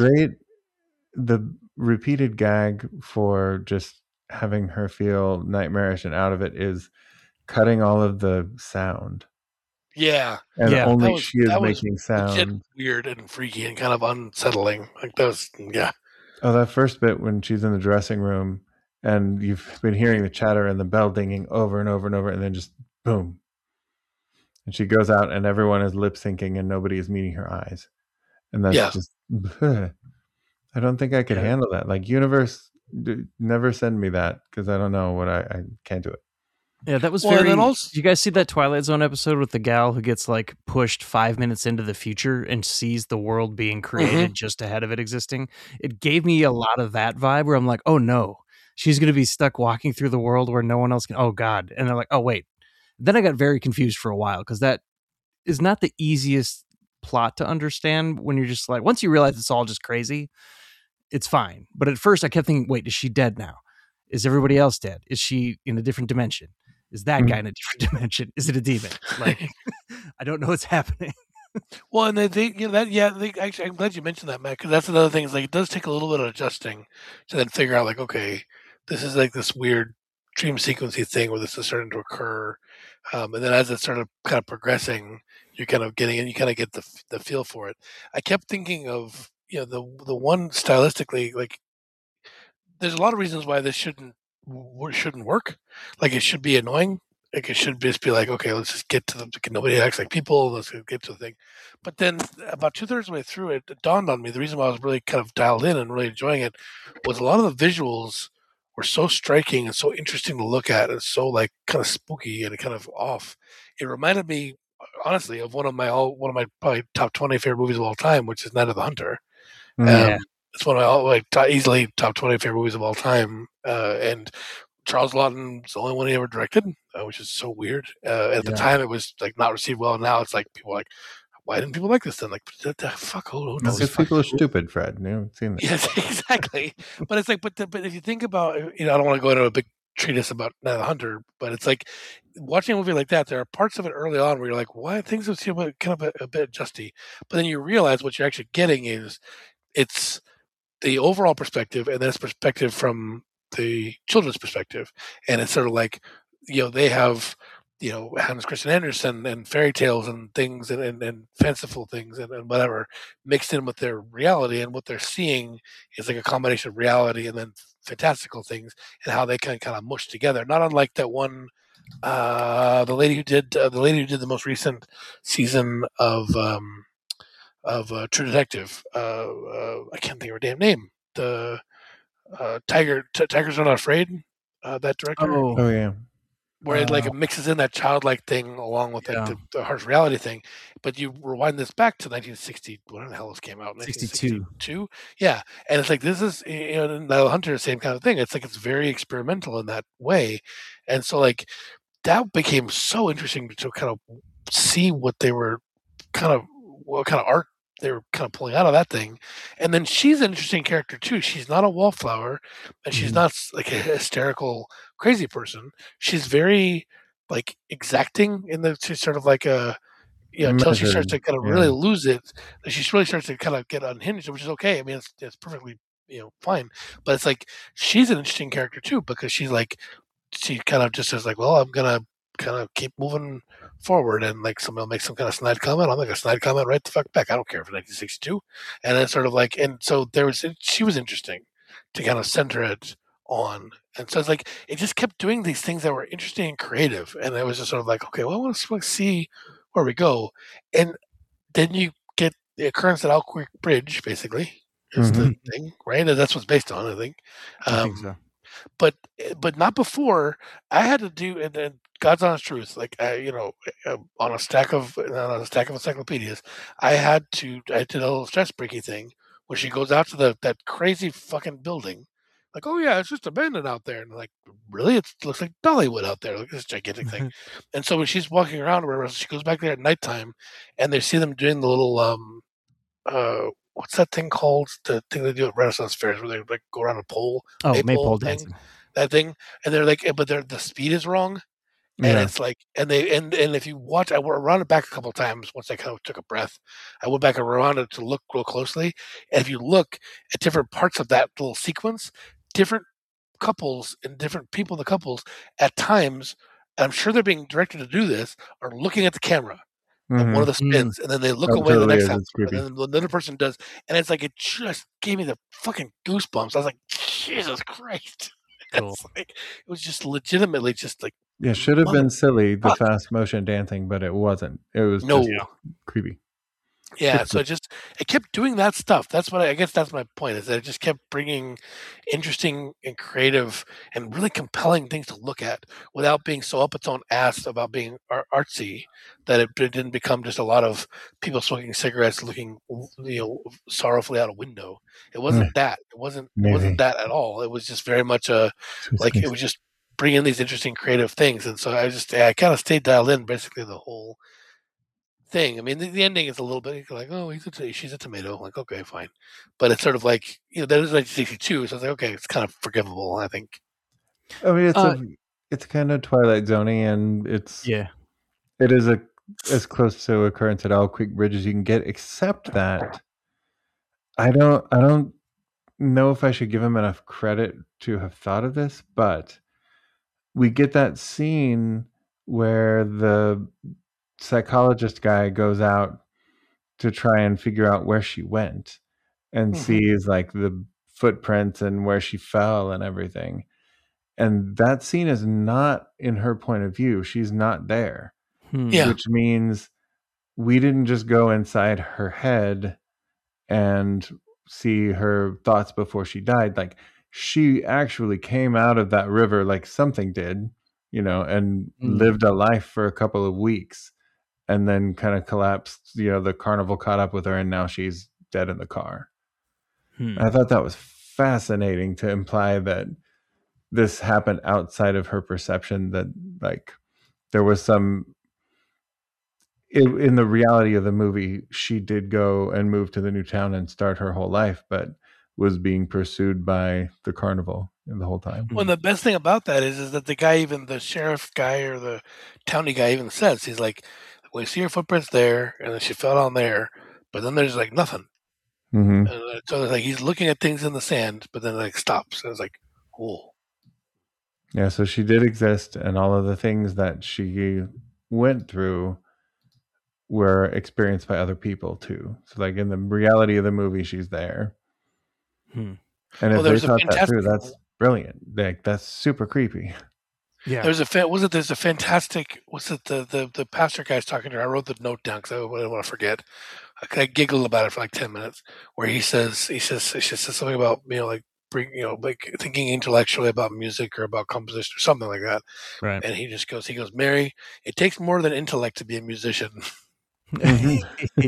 the repeated gag for just having her feel nightmarish and out of it is cutting all of the sound. Yeah, and only she is making sound. Weird and freaky and kind of unsettling. Like that was, yeah. Oh, that first bit when she's in the dressing room and you've been hearing the chatter and the bell dinging over and over and over, and then just boom, and she goes out and everyone is lip syncing and nobody is meeting her eyes, and that's just. I don't think I could handle that. Like, universe, never send me that, because I don't know what I can't do it. Yeah, that was very. Did you guys see that Twilight Zone episode with the gal who gets like pushed 5 minutes into the future and sees the world being created just ahead of it existing? It gave me a lot of that vibe where I'm like, oh no, she's going to be stuck walking through the world where no one else can. Oh God. And they're like, oh wait. Then I got very confused for a while, because that is not the easiest plot to understand when you're just like, once you realize it's all just crazy, it's fine. But at first I kept thinking, wait, is she dead now? Is everybody else dead? Is she in a different dimension? Is that guy in a different dimension? Is it a demon? Like, I don't know what's happening. Well, and actually, I'm glad you mentioned that, Matt, because that's another thing. Is like, it does take a little bit of adjusting to then figure out, like, okay, this is like this weird dream sequencing thing where this is starting to occur, and then as it started kind of progressing, you're kind of getting in, you kind of get the feel for it. I kept thinking of the one stylistically, like, there's a lot of reasons why this shouldn't work. Like, it should be annoying. Like, it should just be like, okay, let's just get to nobody acts like people. Let's get to the thing. But then about 2/3 of the way through it dawned on me, the reason why I was really kind of dialed in and really enjoying it was a lot of the visuals were so striking and so interesting to look at, and so like kind of spooky and kind of off. It reminded me, honestly, of one of my probably top 20 favorite movies of all time, which is Night of the Hunter. It's one of my easily top 20 favorite movies of all time. And Charles Laughton's the only one he ever directed, which is so weird. At the time, it was like not received well. Now it's like people are like, why didn't people like this then? Like, fuck, who knows? Because people are stupid, Fred. You haven't seen that. Yes, exactly. But it's like, but if you think about, I don't want to go into a big treatise about Night of the Hunter, but it's like watching a movie like that, there are parts of it early on where you're like, why things would seem kind of a bit adjusty, but then you realize what you're actually getting is it's the overall perspective, and then it's perspective from the children's perspective, and it's sort of like, they have, Hans Christian Andersen and fairy tales and things and fanciful things and whatever mixed in with their reality, and what they're seeing is like a combination of reality and then fantastical things, and how they can kind of mush together. Not unlike that one, the lady who did the most recent season of True Detective. I can't think of her damn name. The Tigers Are Not Afraid. That director. Oh yeah. Where it mixes in that childlike thing along with the harsh reality thing, but you rewind this back to 1960. When the hell this came out? 1962. Yeah, and it's like, this is Night Hunter, the same kind of thing. It's like, it's very experimental in that way, and so like that became so interesting to kind of see what kind of art they were kind of pulling out of that thing. And then she's an interesting character too. She's not a wallflower, and she's not like a hysterical crazy person. She's very like exacting she's sort of like a until she starts to kind of really lose it. She really starts to kind of get unhinged, which is okay. I mean, it's perfectly fine. But it's like, she's an interesting character too, because she's like, she kind of just says like, well, I'm gonna kind of keep moving forward, and like somebody will make some kind of snide comment, I'll make a snide comment right the fuck back. I don't care for 1962. And then sort of like, and so she was interesting to kind of center it on. And so it's like it just kept doing these things that were interesting and creative. And I was just sort of like, okay, well, I want to see where we go. And then you get the occurrence at Owl Creek Bridge, basically, is Mm-hmm. the thing, right? And that's what's based on, I think. I think so. But not before. I had to do, and then God's honest truth, like on a stack of encyclopedias, I did a little stress breaky thing where she goes out to that crazy fucking building, like, oh yeah, it's just abandoned out there, and I'm like, really, it looks like Dollywood out there, like this gigantic thing. And so when she's walking around or whatever, she goes back there at nighttime, and they see them doing the little what's that thing called? The thing they do at Renaissance fairs where they like go around a pole. Oh, maypole thing, dancing. that thing, and they're like, but the speed is wrong, and Yeah. it's like, and if you watch, I wound it back a couple of times once I kind of took a breath. I went back and rewound it to look real closely, and if you look at different parts of that little sequence, different couples and different people in the couples at times, I'm sure they're being directed to do this, are looking at the camera. And one of the spins, and then they look away the next time, and then another person does, and it's like it just gave me the fucking goosebumps. I was like, Jesus Christ! Cool. It's like, it was just legitimately just like, yeah, should have been silly, the fast motion dancing, but it wasn't. It was just creepy. Yeah, so it kept doing that stuff. That's what I guess that's my point, is that it just kept bringing interesting and creative and really compelling things to look at without being so up its own ass about being artsy that it didn't become just a lot of people smoking cigarettes looking, sorrowfully out a window. It wasn't that. It wasn't that at all. It was just very much it was just bringing these interesting creative things. And so I kind of stayed dialed in basically the whole thing. I mean, the ending is a little bit like, oh, she's a tomato. Like, okay, fine. But it's sort of like, that is 1962. So I was like, okay, it's kind of forgivable, I think. I mean, it's kind of Twilight Zone-y, and it is as close to occurrence at Owl Creek Bridge as you can get, except that I don't know if I should give him enough credit to have thought of this, but we get that scene where the psychologist guy goes out to try and figure out where she went and sees like the footprints and where she fell and everything. And that scene is not in her point of view. She's not there. Which means we didn't just go inside her head and see her thoughts before she died. Like, she actually came out of that river like something did, and lived a life for a couple of weeks, and then kind of collapsed. The carnival caught up with her, and now she's dead in the car. I thought that was fascinating to imply that this happened outside of her perception, that like there was some in the reality of the movie, she did go and move to the new town and start her whole life, but was being pursued by the carnival the whole time. Well, the best thing about that is that the guy, even the sheriff guy or the townie guy, even says, he's like, we see her footprints there, and then she fell down there, but then there's like nothing. And so it's like he's looking at things in the sand, but then like stops. And it's like, oh. Yeah, so she did exist, and all of the things that she went through were experienced by other people too. So like in the reality of the movie, she's there. And if they thought that through, that's brilliant. Like, that's super creepy. Yeah. There's a fantastic, the pastor guy's talking to her. I wrote the note down because I didn't want to forget. I giggled about it for like 10 minutes, where she says something about, like thinking intellectually about music or about composition or something like that. Right. And he goes, Mary, it takes more than intellect to be a musician. The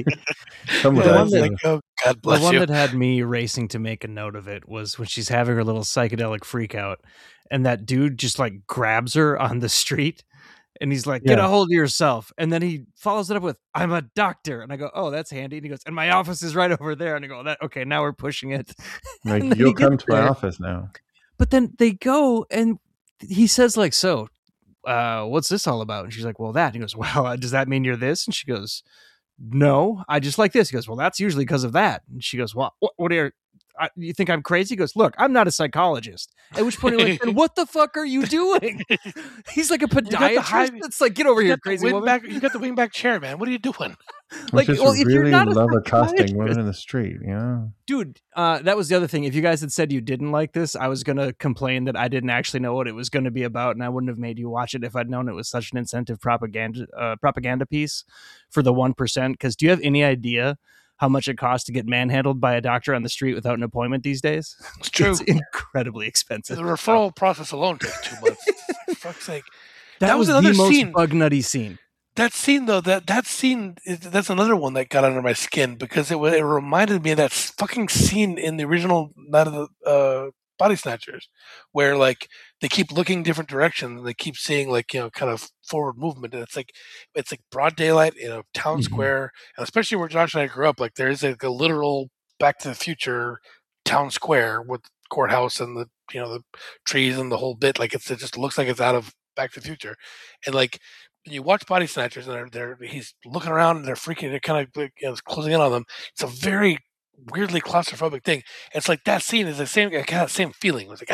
one that had me racing to make a note of it was when she's having her little psychedelic freak out, and that dude just like grabs her on the street, and he's like, get a hold of yourself. And then he follows it up with, I'm a doctor. And I go, oh, that's handy. And he goes, and my office is right over there. And I go, okay, now we're pushing it. Like, you'll come to my office now. But then they go, and he says like, so what's this all about? And she's like, well, that. And he goes, well, does that mean you're this? And she goes, no, I just like this. He goes, well, that's usually because of that. And she goes, well, what are you? you think I'm crazy? He goes, look, I'm not a psychologist. At which point, you're like, then what the fuck are you doing? He's like a podiatrist. It's like, get over here, crazy woman. You got the wingback chair, man. What are you doing? Like, well, if you're not love accosting women in the street, dude. That was the other thing. If you guys had said you didn't like this, I was gonna complain that I didn't actually know what it was going to be about, and I wouldn't have made you watch it if I'd known it was such an incentive propaganda piece for the 1%. Because do you have any idea how much it costs to get manhandled by a doctor on the street without an appointment these days? It's true. It's incredibly expensive. The referral process alone takes 2 months. For fuck's sake. That was another the most bug nutty scene. That scene, though, that's another one that got under my skin because it reminded me of that fucking scene in the original Night of the Body Snatchers, where like they keep looking different directions and they keep seeing like kind of forward movement, and it's like broad daylight in a town square, and especially where Josh and I grew up, like there is a literal Back to the Future town square with the courthouse and the the trees and the whole bit. Like it just looks like it's out of Back to the Future, and like. You watch Body Snatchers, and he's looking around, and they're freaking. They're kind of closing in on them. It's a very weirdly claustrophobic thing. It's like that scene is the same kind of same feeling. It was like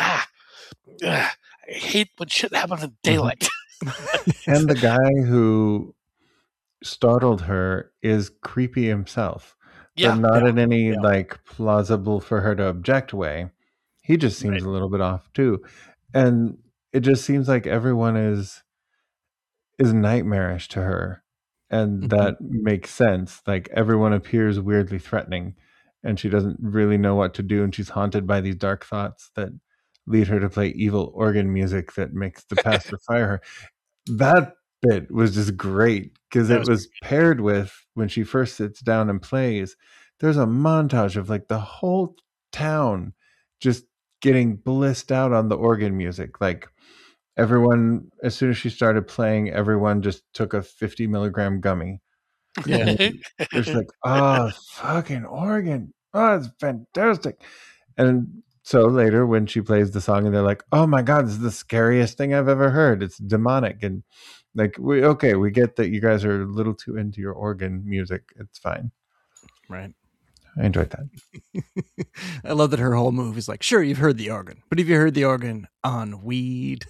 I hate when shit happens in daylight. And the guy who startled her is creepy himself, but not in any like plausible for her to object way. He just seems a little bit off too, and it just seems like everyone is nightmarish to her, and that makes sense. Like everyone appears weirdly threatening, and she doesn't really know what to do, and she's haunted by these dark thoughts that lead her to play evil organ music that makes the pastor fire her. That bit was just great because it was paired with when she first sits down and plays. There's a montage of like the whole town just getting blissed out on the organ music. Like everyone, as soon as she started playing, everyone just took a 50 milligram gummy. Yeah. It's like, oh, fucking organ. Oh, it's fantastic. And so later when she plays the song and they're like, oh my God, this is the scariest thing I've ever heard. It's demonic. And like, we get that you guys are a little too into your organ music. It's fine. Right. I enjoyed that. I love that her whole move is like, sure, you've heard the organ, but have you heard the organ on weed?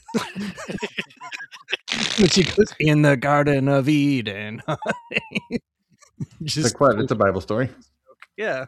When she goes in the Garden of Eden. Just like what? It's a Bible story. Yeah.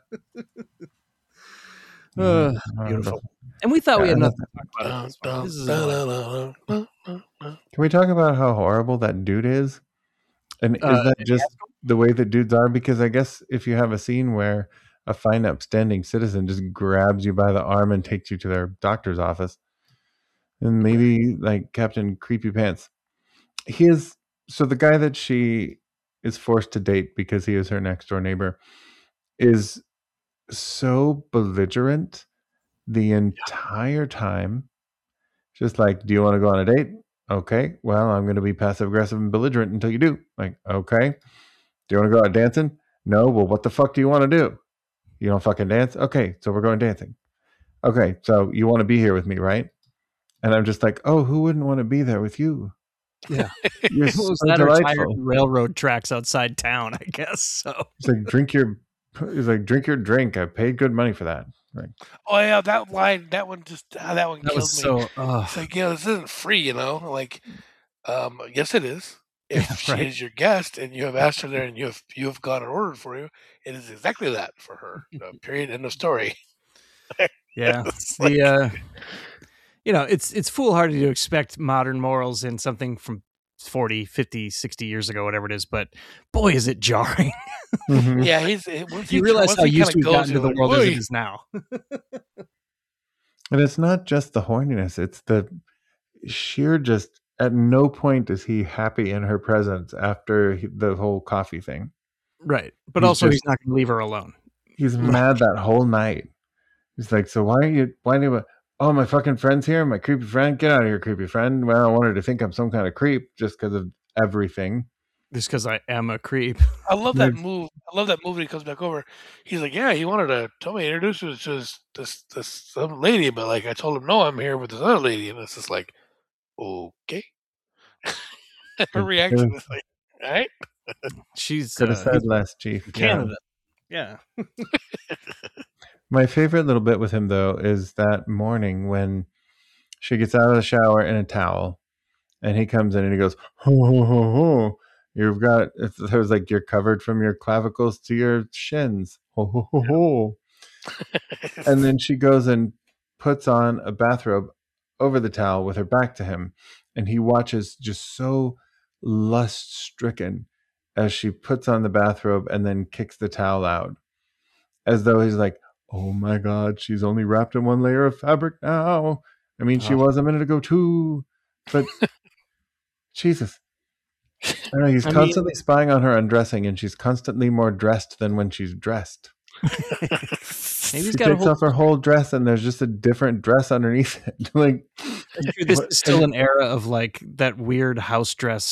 Beautiful. And we thought we had nothing to talk about. Can we talk about how horrible that dude is? And is that just the way that dudes are? Because I guess if you have a scene where a fine, upstanding citizen just grabs you by the arm and takes you to their doctor's office, and maybe like Captain Creepy Pants, so the guy that she is forced to date because he is her next door neighbor is so belligerent the entire time. Just like, do you want to go on a date? Okay, well, I'm going to be passive aggressive and belligerent until you do. Like, okay. Do you want to go out dancing? No. Well, what the fuck do you want to do? You don't fucking dance? Okay, so we're going dancing. Okay, so you want to be here with me, right? And I'm just like, oh, who wouldn't want to be there with you? Yeah. You're so delightful. Railroad tracks outside town, I guess. So it's like, drink your drink. I paid good money for that. Right. Oh yeah, that line, that one killed me. So, it's like, this isn't free, like, yes, it is. If she is your guest and you have asked her there and you have got an order for you, it is exactly that for her. Period. End of story. Yeah. It's foolhardy to expect modern morals in something from 40, 50, 60 years ago, whatever it is, but boy, is it jarring. Mm-hmm. Yeah, you realize how used we've gotten to the world as it is now. And it's not just the horniness, it's the sheer just at no point is he happy in her presence after the whole coffee thing. Right. But he's not going to leave her alone. He's mad that whole night. He's like, so why are you, oh, my fucking friend's here, my creepy friend, get out of here, creepy friend. Well, I want her to think I'm some kind of creep just because of everything. Just because I am a creep. I love that move. I love that move when he comes back over. He's like, yeah, he wanted to tell me, introduce us to this some lady, but like I told him, no, I'm here with this other lady. And it's just like, okay. Her reaction is like, all right. She's could have said less, Chief. Canada. Yeah. My favorite little bit with him, though, is that morning when she gets out of the shower in a towel, and he comes in and he goes, ho, ho, ho, ho. You've got, there's like, you're covered from your clavicles to your shins. Ho, ho, ho, ho. And then she goes and puts on a bathrobe over the towel with her back to him. And he watches just so lust stricken as she puts on the bathrobe and then kicks the towel out, as though he's like, oh my God, she's only wrapped in one layer of fabric now. I mean, she was a minute ago too, but Jesus. I know, he's constantly spying on her undressing, and she's constantly more dressed than when she's dressed. Maybe she takes off her whole dress, and there's just a different dress underneath it. Like, this is still an era of like that weird house dress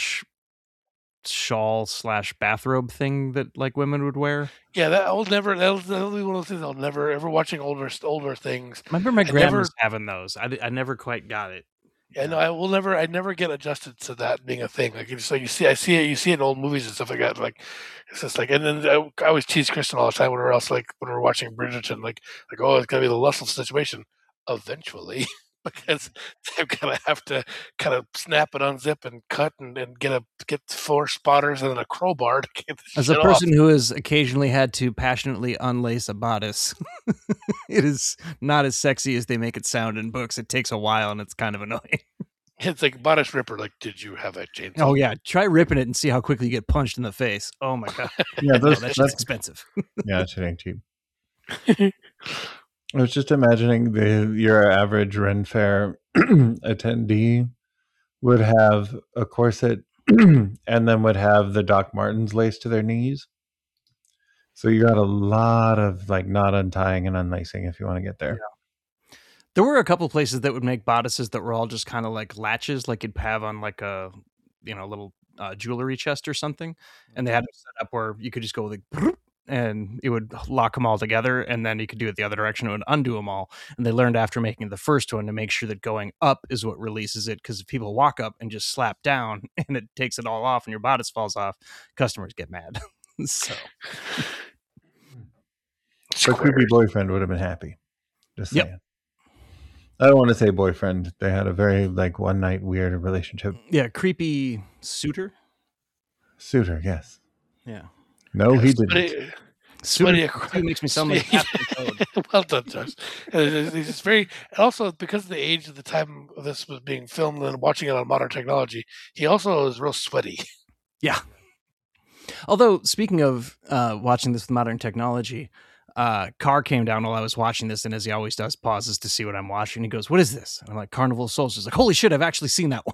/ shawl / bathrobe thing that like women would wear. Yeah, that'll be one of those things I'll never ever watching older things. I remember my grandma was having those. I never quite got it. Yeah, no, I never get adjusted to that being a thing. Like, so you see it in old movies and stuff like that. Like, it's just like, and then I always tease Kristen all the time when we're watching Bridgerton, like, oh, it's gonna be the lustful situation eventually. Because they're gonna have to kind of snap and unzip and cut and get 4 spotters and then a crowbar to get the As a person who has occasionally had to passionately unlace a bodice, it is not as sexy as they make it sound in books. It takes a while and it's kind of annoying. It's like bodice ripper. Like, did you have a chainsaw? Oh yeah, try ripping it and see how quickly you get punched in the face. Oh my God. Yeah, that's expensive. Yeah, that shit ain't cheap. I was just imagining your average Ren Fair attendee would have a corset and then would have the Doc Martens laced to their knees. So you got a lot of like not untying and unlacing if you want to get there. Yeah. There were a couple places that would make bodices that were all just kind of like latches, like you'd have on like a little jewelry chest or something, and they had it set up where you could just go like, and it would lock them all together, and then you could do it the other direction. It would undo them all. And they learned after making the first one to make sure that going up is what releases it, because if people walk up and just slap down and it takes it all off and your bodice falls off, customers get mad. So creepy boyfriend would have been happy. Just saying. Yep. I don't want to say boyfriend. They had a very like one night weird relationship. Yeah, creepy suitor. Suitor, yes. Yeah. No, he didn't. Suitor makes me sound like well done, Josh. It's very, and also because of the age of the time this was being filmed and watching it on modern technology, he also is real sweaty. Yeah. Although, speaking of watching this with modern technology, Carr came down while I was watching this, and as he always does, pauses to see what I'm watching. He goes, "What is this?" And I'm like, "Carnival of Souls." He's like, "Holy shit, I've actually seen that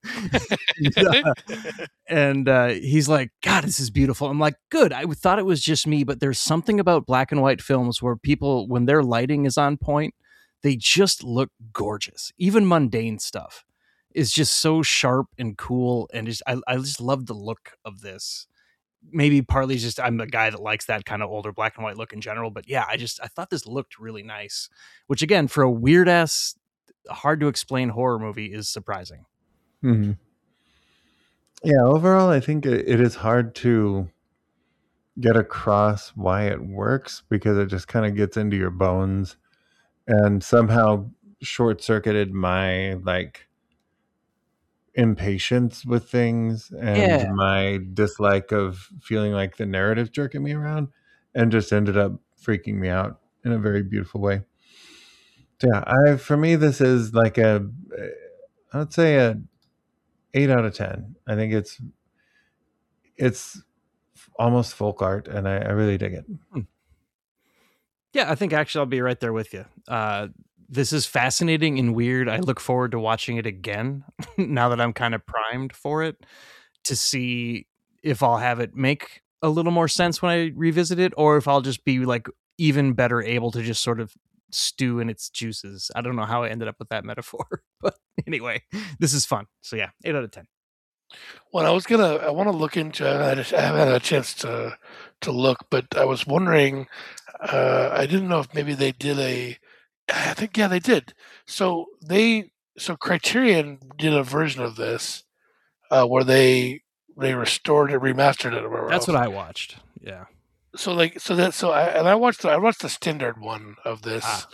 one." and he's like, "God, this is beautiful." I'm like, "Good." I thought it was just me, but there's something about black and white films where people, when their lighting is on point, they just look gorgeous. Even mundane stuff is just so sharp and cool, and I just love the look of this. Maybe partly just I'm a guy that likes that kind of older black and white look in general, but yeah, I thought this looked really nice, which again, for a weird ass, hard to explain horror movie is surprising. Mm-hmm. Yeah, overall, I think it is hard to get across why it works, because it just kind of gets into your bones and somehow short-circuited my like impatience with things and my dislike of feeling like the narrative's jerking me around, and just ended up freaking me out in a very beautiful way. So yeah, for me this is like I would say a 8 out of 10. I think it's almost folk art, and I really dig it. Yeah, I think actually I'll be right there with you. This is fascinating and weird. I look forward to watching it again now that I'm kind of primed for it, to see if I'll have it make a little more sense when I revisit it, or if I'll just be like even better able to just sort of stew in its juices. I don't know how I ended up with that metaphor, but anyway, this is fun. So yeah, 8 out of 10. Well, I want to look into it. I haven't had a chance to look, but I was wondering, I didn't know if maybe they did I think, yeah, they did. So Criterion did a version of this where they restored it, remastered it, or whatever. That's what I watched. Yeah. I watched the standard one of this,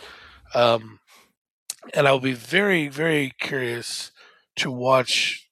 and I'll be very very curious to watch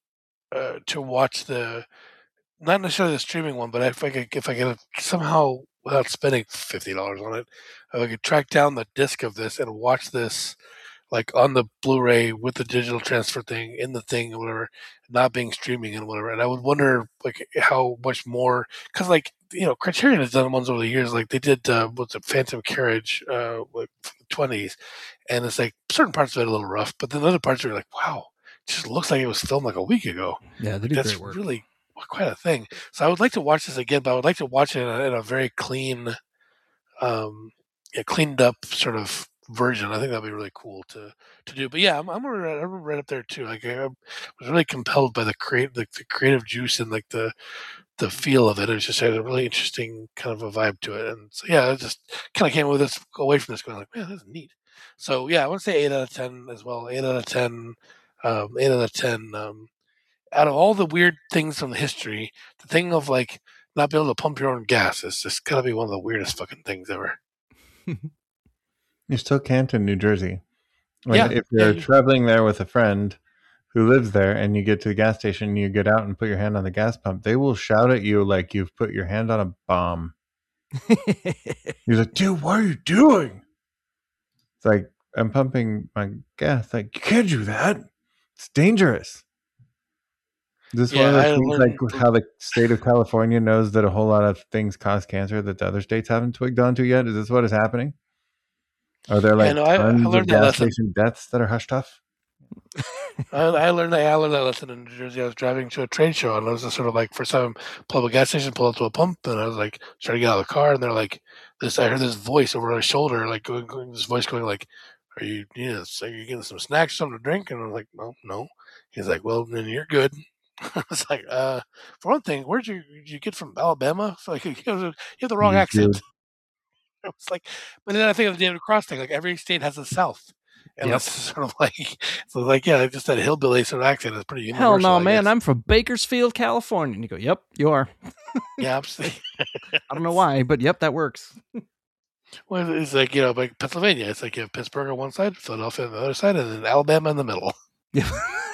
the not necessarily the streaming one, but if I could somehow without spending $50 on it, if I could track down the disc of this and watch this like on the Blu-ray with the digital transfer thing in the thing or whatever, not being streaming and whatever. And I would wonder like how much more because like Criterion has done ones over the years. Like they did what's it, Phantom Carriage, like 20s, and it's like certain parts of it are a little rough, but then other parts are like wow, it just looks like it was filmed like a week ago. Yeah, they do that's great work. Really quite a thing. So I would like to watch this again, but I would like to watch it in a very clean, cleaned up sort of version. I think that'd be really cool to do. But yeah, I'm right up there too. Like I was really compelled by the creative juice and like the feel of it. It just had a really interesting kind of a vibe to it. And so yeah, I just kind of came away from this going like, man, that's neat. So yeah, I want to say 8 out of 10 as well. 8 out of 10. 8 out of 10. Out of all the weird things from the history, the thing of like not being able to pump your own gas is just gotta be one of the weirdest fucking things ever. You still can't in New Jersey. If you're traveling there with a friend who lives there and you get to the gas station and you get out and put your hand on the gas pump, they will shout at you like you've put your hand on a bomb. He's like, dude, what are you doing? It's like, I'm pumping my gas. Like, you can't do that. It's dangerous. This is one of those things like how the state of California knows that a whole lot of things cause cancer that the other states haven't twigged onto yet. Is this what is happening? Are there like tons of gas station deaths that are hushed off? I learned that lesson in New Jersey. I was driving to a trade show and I was just sort of like first time pull up a gas station, pull up to a pump, and I was like trying to get out of the car, and they're like this. I heard this voice over my shoulder, like this voice going like, "Are you getting some snacks, something to drink?" And I was like, "Well, no." He's like, "Well, then you're good." I was like, for one thing, where'd you get from Alabama? Like you have the wrong accent. I was like, but then I think of the David Cross thing. Like every state has a South, and it's sort of like so. Like just that hillbilly sort of accent is pretty universal. Hell no, man! I'm from Bakersfield, California. And you go, "Yep, you are." Yeah, absolutely. I don't know why, but yep, that works. Well, it's like like Pennsylvania. It's like you have Pittsburgh on one side, Philadelphia on the other side, and then Alabama in the middle. Yeah.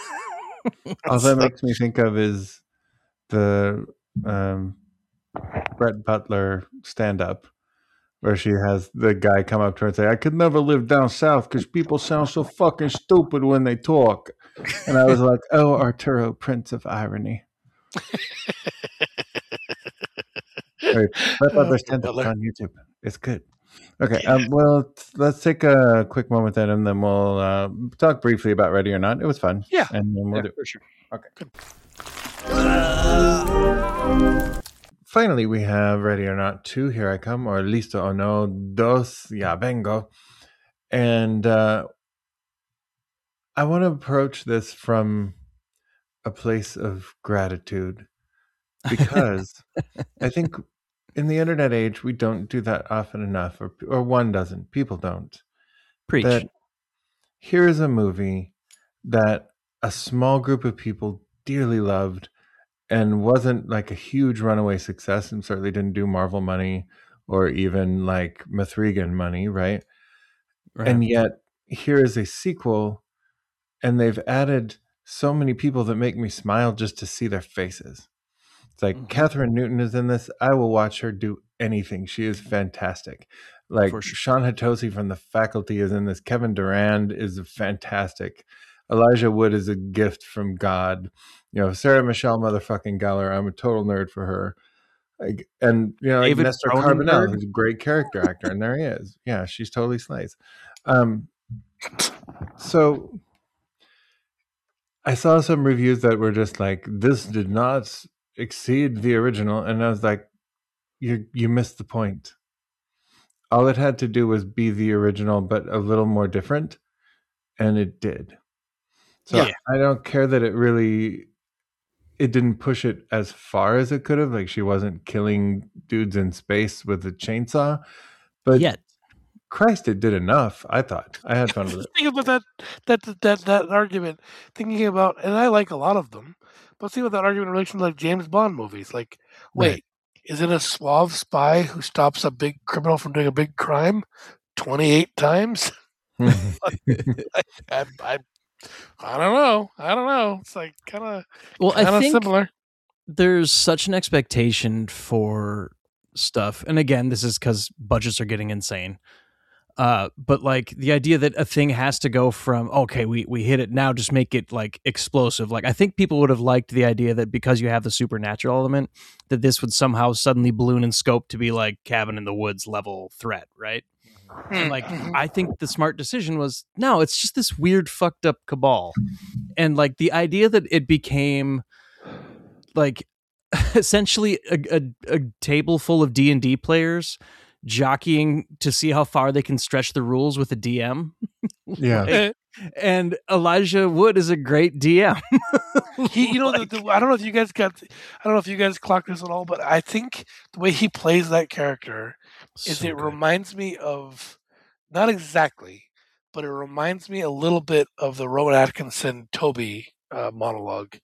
All that makes me think of is the Brett Butler stand-up where she has the guy come up to her and say, "I could never live down south because people sound so fucking stupid when they talk." And I was like, "Oh, Arturo, Prince of Irony." Brett Butler stand-up on YouTube. It's good. Okay, well, let's take a quick moment then, and then we'll talk briefly about Ready or Not. It was fun. Yeah. And then we'll do it. For sure. Okay. Good. Finally, we have Ready or Not 2, Here I Come, or Listo o No, Dos, Ya Vengo. And I want to approach this from a place of gratitude because I think in the internet age, we don't do that often enough, or one doesn't. People don't. Preach. That here's a movie that a small group of people dearly loved and wasn't like a huge runaway success and certainly didn't do Marvel money or even like Mithrigan money, right? And yet here is a sequel and they've added so many people that make me smile just to see their faces. It's like Catherine Newton is in this. I will watch her do anything. She is fantastic. Like Sean Hatosi from The Faculty is in this. Kevin Durand is fantastic. Elijah Wood is a gift from God. Sarah Michelle motherfucking Gellar. I'm a total nerd for her. And like Nestor Carbonell, who's a great character actor, and there he is. Yeah, she's totally slays. So I saw some reviews that were just like, this did not exceed the original, and I was like, you missed the point. All it had to do was be the original but a little more different, and it did. So I don't care that it didn't push it as far as it could have. Like she wasn't killing dudes in space with a chainsaw, but Christ, it did enough. I thought I had fun with it. Thinking about that argument, thinking about, and I like a lot of them, but see about that argument in relation to like James Bond movies. Like, wait, isn't a suave spy who stops a big criminal from doing a big crime 28 times. I don't know. It's like kind of similar. There's such an expectation for stuff, and again, this is because budgets are getting insane. But like the idea that a thing has to go from, okay, we hit it now, just make it like explosive. Like I think people would have liked the idea that because you have the supernatural element, that this would somehow suddenly balloon in scope to be like Cabin in the Woods level threat, right? And like I think the smart decision was, no, it's just this weird fucked up cabal. And like the idea that it became like essentially a table full of D&D players jockeying to see how far they can stretch the rules with a DM. Yeah. And Elijah Wood is a great DM. He, I don't know if you guys clocked this at all, but I think the way he plays that character is it reminds me of, not exactly, but it reminds me a little bit of the Rowan Atkinson Toby monologue.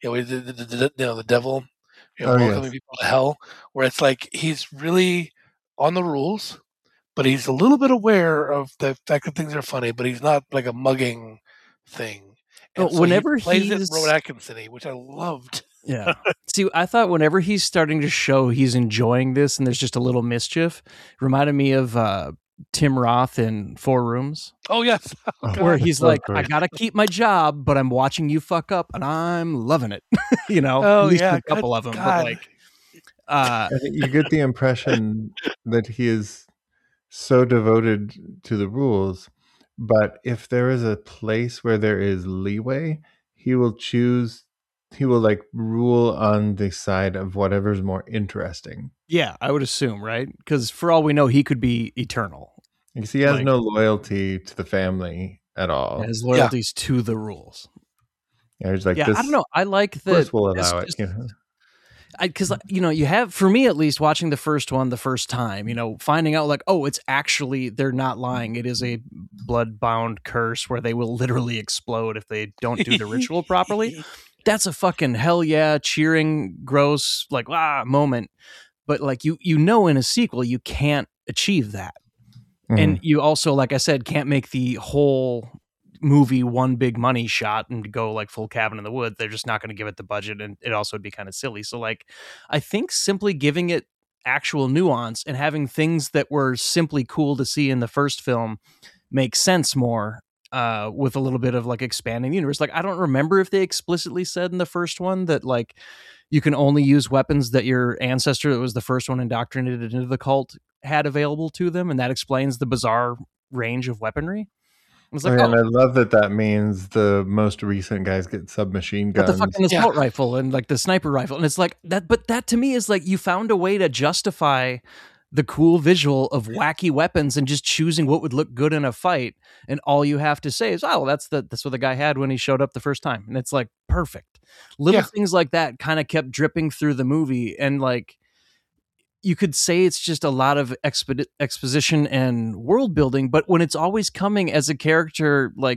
The devil, welcoming people to hell, where it's like he's really on the rules, but he's a little bit aware of the fact that things are funny, but he's not like a mugging thing. And so whenever he plays it Rowan Atkinson-y, which I loved. Yeah. See, I thought whenever he's starting to show he's enjoying this and there's just a little mischief, reminded me of Tim Roth in 4 Rooms. Oh, yes. Where he's like, I got to keep my job, but I'm watching you fuck up and I'm loving it. Oh, at least yeah. a couple of them. God. But like, I think you get the impression that he is so devoted to the rules, but if there is a place where there is leeway, he will like rule on the side of whatever's more interesting. Yeah, I would assume, right? Because for all we know, he could be eternal. Because he has no loyalty to the family at all. His loyalty's to the rules. Yeah, he's like, I don't know. I like that. Of course we'll allow it. Because you have, for me at least, watching the first one the first time, finding out like, oh, it's actually, they're not lying. It is a blood-bound curse where they will literally explode if they don't do the ritual properly. That's a fucking hell yeah, cheering, gross, like moment. But like in a sequel, you can't achieve that. Mm-hmm. And you also, like I said, can't make the whole movie one big money shot and go like full Cabin in the Woods. They're just not going to give it the budget, and it also would be kind of silly. So like I think simply giving it actual nuance and having things that were simply cool to see in the first film makes sense more with a little bit of like expanding the universe. Like I don't remember if they explicitly said in the first one that like you can only use weapons that your ancestor that was the first one indoctrinated into the cult had available to them, and that explains the bizarre range of weaponry. Like, and I love that means the most recent guys get submachine guns. But the fucking assault rifle and like the sniper rifle. And it's like that, but that to me is like you found a way to justify the cool visual of wacky weapons and just choosing what would look good in a fight. And all you have to say is, oh, well, that's what the guy had when he showed up the first time. And it's like perfect. Little things like that kind of kept dripping through the movie. And like, you could say it's just a lot of exposition and world building, but when it's always coming as a character, like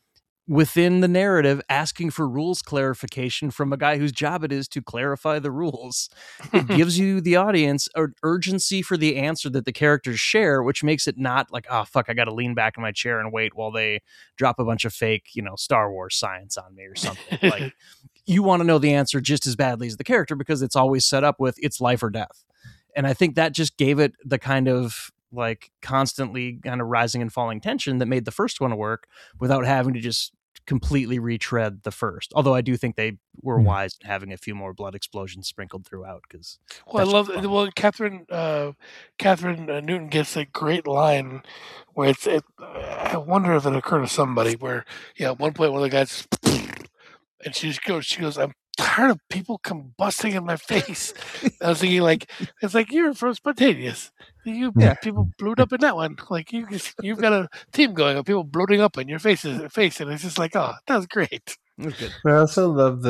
within the narrative, asking for rules clarification from a guy whose job it is to clarify the rules, it gives you, the audience, an urgency for the answer that the characters share, which makes it not like, oh, fuck, I got to lean back in my chair and wait while they drop a bunch of fake, Star Wars science on me or something. Like, you want to know the answer just as badly as the character because it's always set up with it's life or death. And I think that just gave it the kind of like constantly kind of rising and falling tension that made the first one work without having to just completely retread the first. Although I do think they were wise in having a few more blood explosions sprinkled throughout. Because I love it. Well, Catherine Newton gets a great line where I wonder if it occurred to somebody where at one point one of the guys and she goes, I'm tired of people combusting in my face. I was thinking, like, it's like you're from Spontaneous. People blew up in that one. Like you've got a team going of people bloating up in your face, and it's just like, oh, that was great. That's good. I also love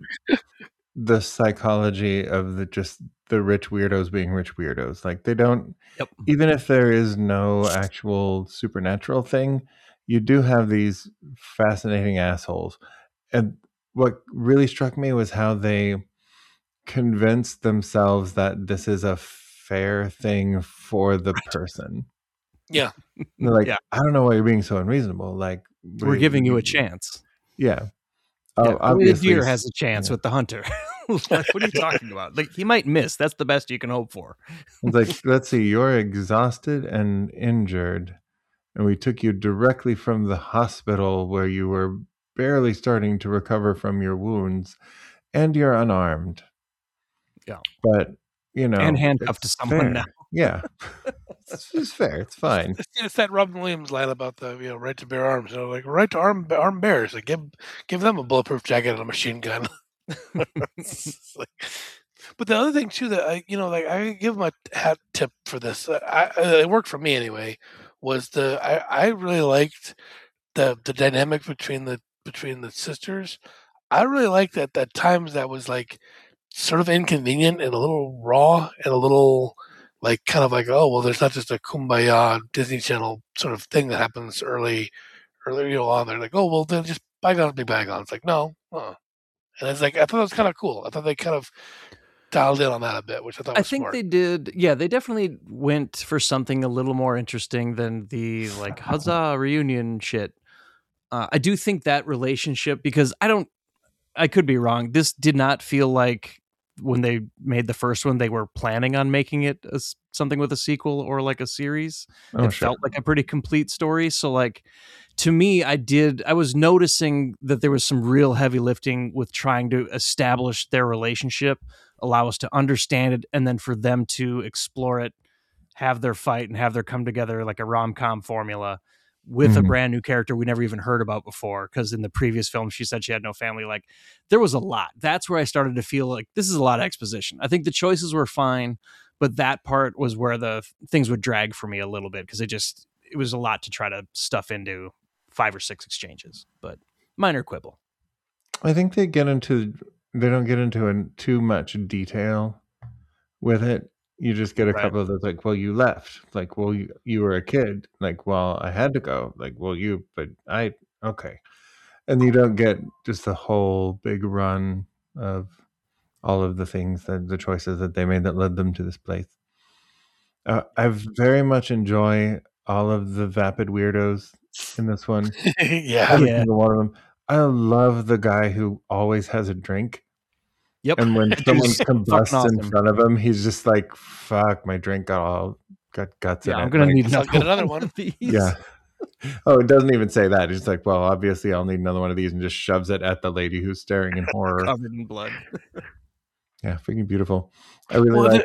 the psychology of the rich weirdos being rich weirdos. Like they don't, even if there is no actual supernatural thing, you do have these fascinating assholes. And what really struck me was how they convince themselves that this is a fair thing for the person. Yeah. They're like, I don't know why you're being so unreasonable. Like, we're giving you a chance. Yeah. Only the deer has a chance with the hunter. Like, what are you talking about? Like, he might miss. That's the best you can hope for. It's like, let's see, you're exhausted and injured, and we took you directly from the hospital where you were barely starting to recover from your wounds, and you're unarmed. Yeah. But, you know, and handcuffed to someone now. Yeah. It's fair. It's fine. It's that Robin Williams line about the right to bear arms. Like right to arm bearers. Like give them a bulletproof jacket and a machine gun. But the other thing too that I give them a hat tip for this. It worked for me anyway. Was I really liked the dynamic between the sisters. I really liked that at times that was like sort of inconvenient and a little raw and a little like kind of like, oh well, there's not just a kumbaya Disney Channel sort of thing that happens early on. They're like, oh well, then just bygones be bygones. It's like no, and it's like I thought it was kind of cool. I thought they kind of dialed in on that a bit, which I thought was smart. They did. Yeah, they definitely went for something a little more interesting than the like huzzah reunion shit. I do think that relationship, because I could be wrong. This did not feel like when they made the first one, they were planning on making it something with a sequel or like a series. It felt like a pretty complete story. So like, to me, I was noticing that there was some real heavy lifting with trying to establish their relationship, allow us to understand it, and then for them to explore it, have their fight and have their come together like a rom-com formula with a brand new character we never even heard about before. Because in the previous film, she said she had no family. Like, there was a lot. That's where I started to feel like this is a lot of exposition. I think the choices were fine, but that part was where the things would drag for me a little bit, because it was a lot to try to stuff into 5 or 6 exchanges. But minor quibble. I think they don't get into too much detail with it. You just get a couple of those, like, well, you left. Like, well, you were a kid. Like, well, I had to go. Like, well, okay. And you don't get just the whole big run of all of the things, the choices that they made that led them to this place. I very much enjoy all of the vapid weirdos in this one. Every single one of them. I love the guy who always has a drink. Yep. And when someone combusts in front of him, he's just like, fuck, my drink got guts in it. I'm going to need another one of these. Yeah. Oh, it doesn't even say that. It's just like, well, obviously I'll need another one of these, and just shoves it at the lady who's staring in horror. Covered in blood. Yeah, freaking beautiful. I really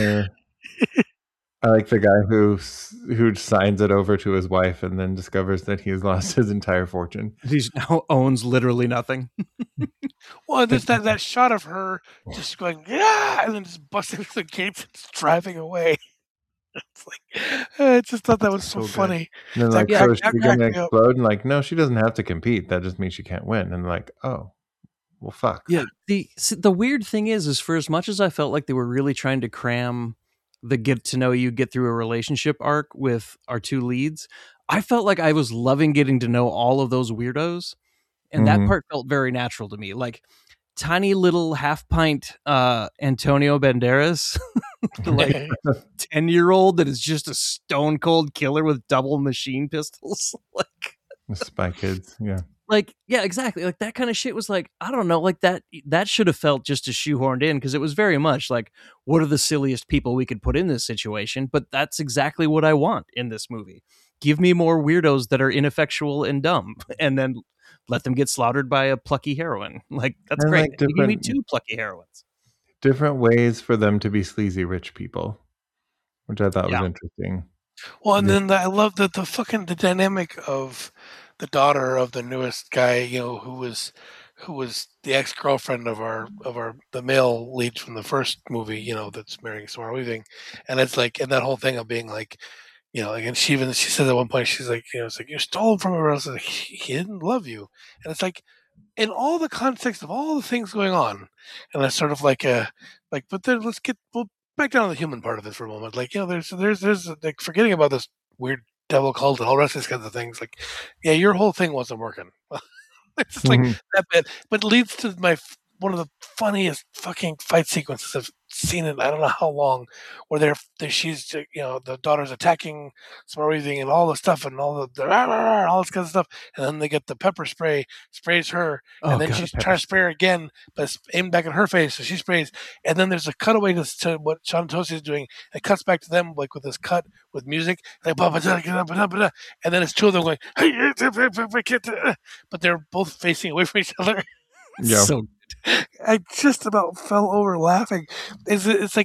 I like the guy who signs it over to his wife and then discovers that he has lost his entire fortune. He now owns literally nothing. Well, there's that shot of her just going, yeah, and then just busting through the gates and just driving away. It's like, I just thought that was so funny. And then like, so is she going to explode? And like, no, she doesn't have to compete. That just means she can't win. And like, oh, well, fuck. Yeah. The weird thing is for as much as I felt like they were really trying to cram the get to know you, get through a relationship arc with our two leads, I felt like I was loving getting to know all of those weirdos. And that part felt very natural to me. Like tiny little half pint Antonio Banderas, like 10-year-old that is just a stone cold killer with double machine pistols. Like Spy Kids. Yeah. Like, yeah, exactly. Like that kind of shit was like, I don't know, like that should have felt just as shoehorned in, because it was very much like, what are the silliest people we could put in this situation? But that's exactly what I want in this movie. Give me more weirdos that are ineffectual and dumb, and then let them get slaughtered by a plucky heroine. Like, that's great. Like give me 2 plucky heroines. Different ways for them to be sleazy rich people, which I thought was interesting. Well, and then I love the dynamic of the daughter of the newest guy, who was the ex-girlfriend of the male lead from the first movie, that's marrying Samara Weaving. And it's like, and that whole thing of being like, like, and she said at one point, she's like, it's like, you stole him from her. I was like, he didn't love you. And it's like, in all the context of all the things going on, and it's sort of like but then we'll back down to the human part of it for a moment. Like, there's like, forgetting about this weird devil cult and all the rest of these kinds of things. Like, yeah, your whole thing wasn't working. It's just like that bit, but leads to one of the funniest fucking fight sequences I've seen in I don't know how long, where she's the daughter's attacking everything and all the stuff and all all this kind of stuff, and then they get the pepper spray, sprays her, and then she's trying to spray her again, but it's aimed back in her face, so she sprays, and then there's a cutaway to what Sean Tosi is doing. It cuts back to them like with this cut with music, like, and then it's two of them going, but they're both facing away from each other. Yeah. So I just about fell over laughing. It's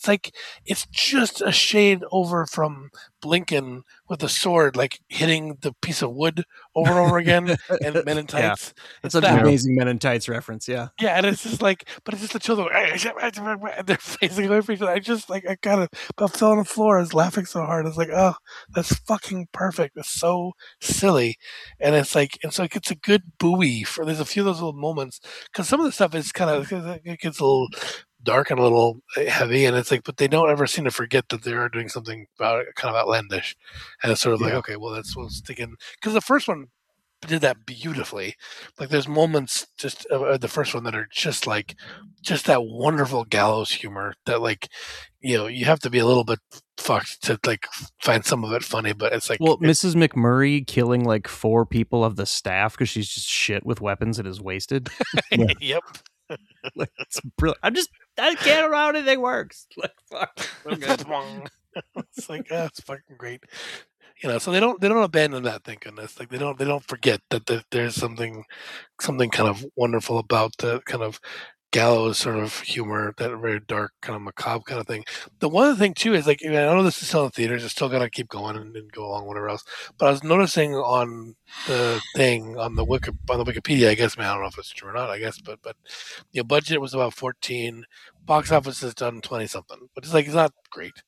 just a shade over from Blinken with the sword, like hitting the piece of wood over and over again, and Men in Tights. It's such an amazing Men in Tights reference. Yeah, and it's just like, but it's just the children, and they're facing away from each other. I kind of about fell on the floor. I was laughing so hard. I was like, oh, that's fucking perfect. It's so silly, and it's like, and so it gets a good buoy for. There's a few of those little moments because some of the stuff is kind of, it gets a little dark and a little heavy, and it's like, but they don't ever seem to forget that they are doing something about it, kind of outlandish, and it's sort of like, okay, well, that's what's sticking, because the first one did that beautifully. Like there's moments just the first one that are just like just that wonderful gallows humor that, like, you have to be a little bit fucked to like find some of it funny, but it's like, well, Mrs. McMurray killing like 4 people of the staff because she's just shit with weapons and is wasted. Yep. Like, it's brilliant. I can't know how anything works. Like, fuck. Okay. It's like, it's fucking great. So they don't abandon that, thank goodness. Like they don't forget that there's something kind of wonderful about the kind of gallows sort of humor, that very dark kind of macabre kind of thing. The one other thing too is, like, I know this is still in theaters, it's still gonna keep going and go along, whatever else. But I was noticing on the thing on the Wikipedia, I guess, I don't know if it's true or not, I guess, but budget was about 14, box office has done 20 something, but it's like, it's not great.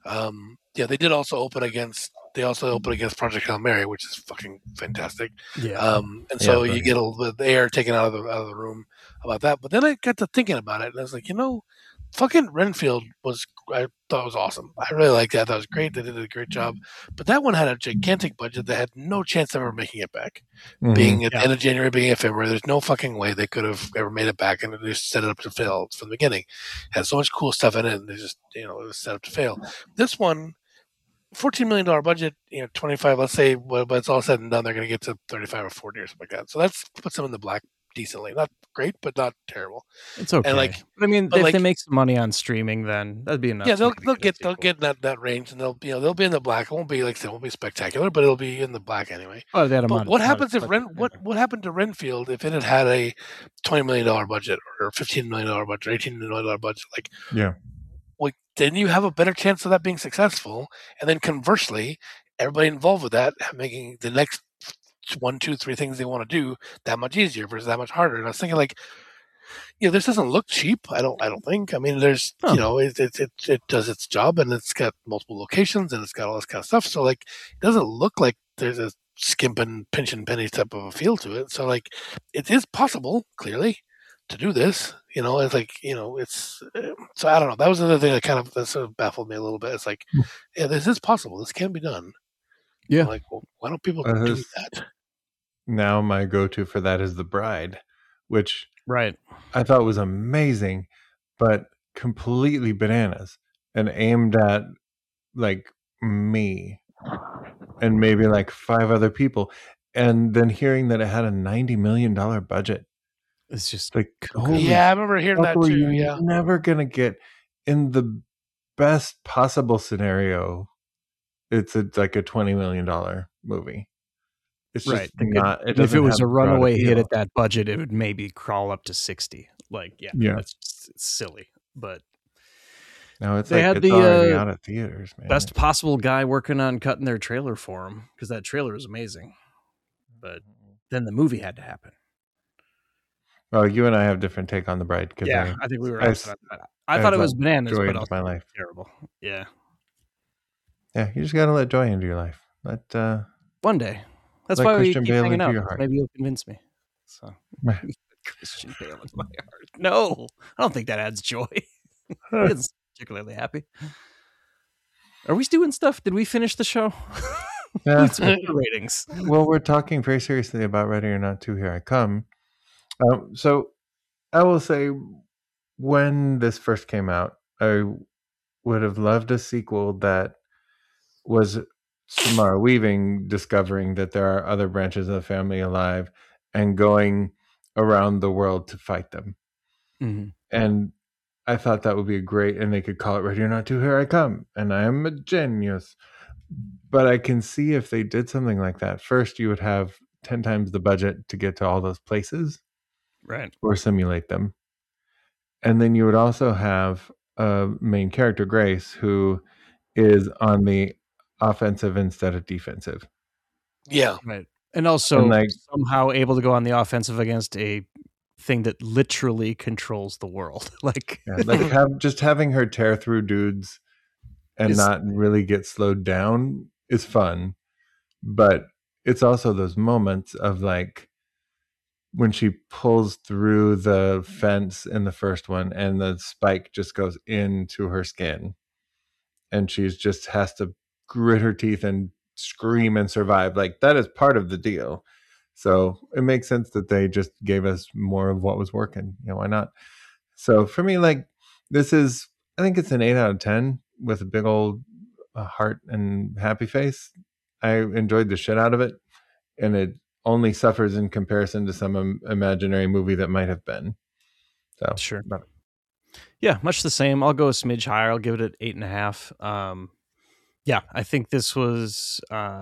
They did also open against Project Hail Mary, which is fucking fantastic. Yeah. And so you get a little bit of the air taken out of the room about that. But then I got to thinking about it, and I was like, fucking Renfield I thought was awesome. I really liked that. That was great. They did a great job. But that one had a gigantic budget that had no chance of ever making it back. Mm-hmm. Being at the end of January, being of February, there's no fucking way they could have ever made it back, and they just set it up to fail from the beginning. It had so much cool stuff in it, and they just, it was set up to fail. This one, $14 million budget, 25, let's say, but it's all said and done, they're going to get to 35 or 40 or something like that. So that's puts them in the black decently. Not great, but not terrible. It's okay. And if they make some money on streaming, then that'd be enough. Yeah, they'll get that range, and they'll be in the black. It won't be like, it won't be spectacular, but it'll be in the black anyway. Oh, but what happens if what happened to Renfield if it had a $20 million budget or $15 million budget or $18 million budget? Like, yeah. Well, then you have a better chance of that being successful. And then conversely, everybody involved with that making the next 1, 2, 3 things they want to do that much easier versus that much harder. And I was thinking, like, this doesn't look cheap. I don't think. I mean, there's, it does its job, and it's got multiple locations, and it's got all this kind of stuff. So, like, it doesn't look like there's a skimp and pinch and penny type of a feel to it. So, like, it is possible, clearly, to do this. It's like, it's, so I don't know. That was another thing that sort of baffled me a little bit. It's like, yeah, this is possible. This can be done. Yeah. I'm like, well, why don't people do that? Now my go-to for that is The Bride, which right, I thought was amazing, but completely bananas and aimed at like me and maybe like 5 other people. And then hearing that it had a $90 million budget. It's just like, yeah, I remember hearing that too. Yeah, never gonna get in the best possible scenario. It's like a $20 million movie. It's just not. If it was a runaway hit at that budget, it would maybe crawl up to 60. Like, that's just, it's silly. But no, it's already out at theaters, man. Best possible guy working on cutting their trailer for him, because that trailer is amazing. But then the movie had to happen. Well, you and I have different take on The Bride. I think we were. I thought it was bananas, but also my life terrible. Yeah. Yeah, you just gotta let joy into your life. One day. That's why we keep hanging out. Maybe you'll convince me. So Christian Bale into my heart. No, I don't think that adds joy. It's particularly happy. Are we doing stuff? Did we finish the show? Yeah. Ratings. Well, we're talking very seriously about Ready or Not 2. Here I come. So I will say, when this first came out, I would have loved a sequel that was Samara Weaving discovering that there are other branches of the family alive and going around the world to fight them. Mm-hmm. And I thought that would be great, and they could call it Ready or Not To, Here I Come, and I am a genius. But I can see if they did something like that. First, you would have 10 times the budget to get to all those places. Right. Or simulate them. And then you would also have a main character, Grace, who is on the offensive instead of defensive. Yeah. Right. And also somehow able to go on the offensive against a thing that literally controls the world. Like having her tear through dudes and not really get slowed down is fun. But it's also those moments of like when she pulls through the fence in the first one and the spike just goes into her skin and she's just has to grit her teeth and scream and survive. Like, that is part of the deal. So it makes sense that they just gave us more of what was working. Why not? So for me, like, this is, I think it's an 8 out of 10 with a big old heart and happy face. I enjoyed the shit out of it, and it only suffers in comparison to some imaginary movie that might have been. So sure. Yeah, much the same. I'll go a smidge higher. I'll give it an 8.5. Yeah, I think this was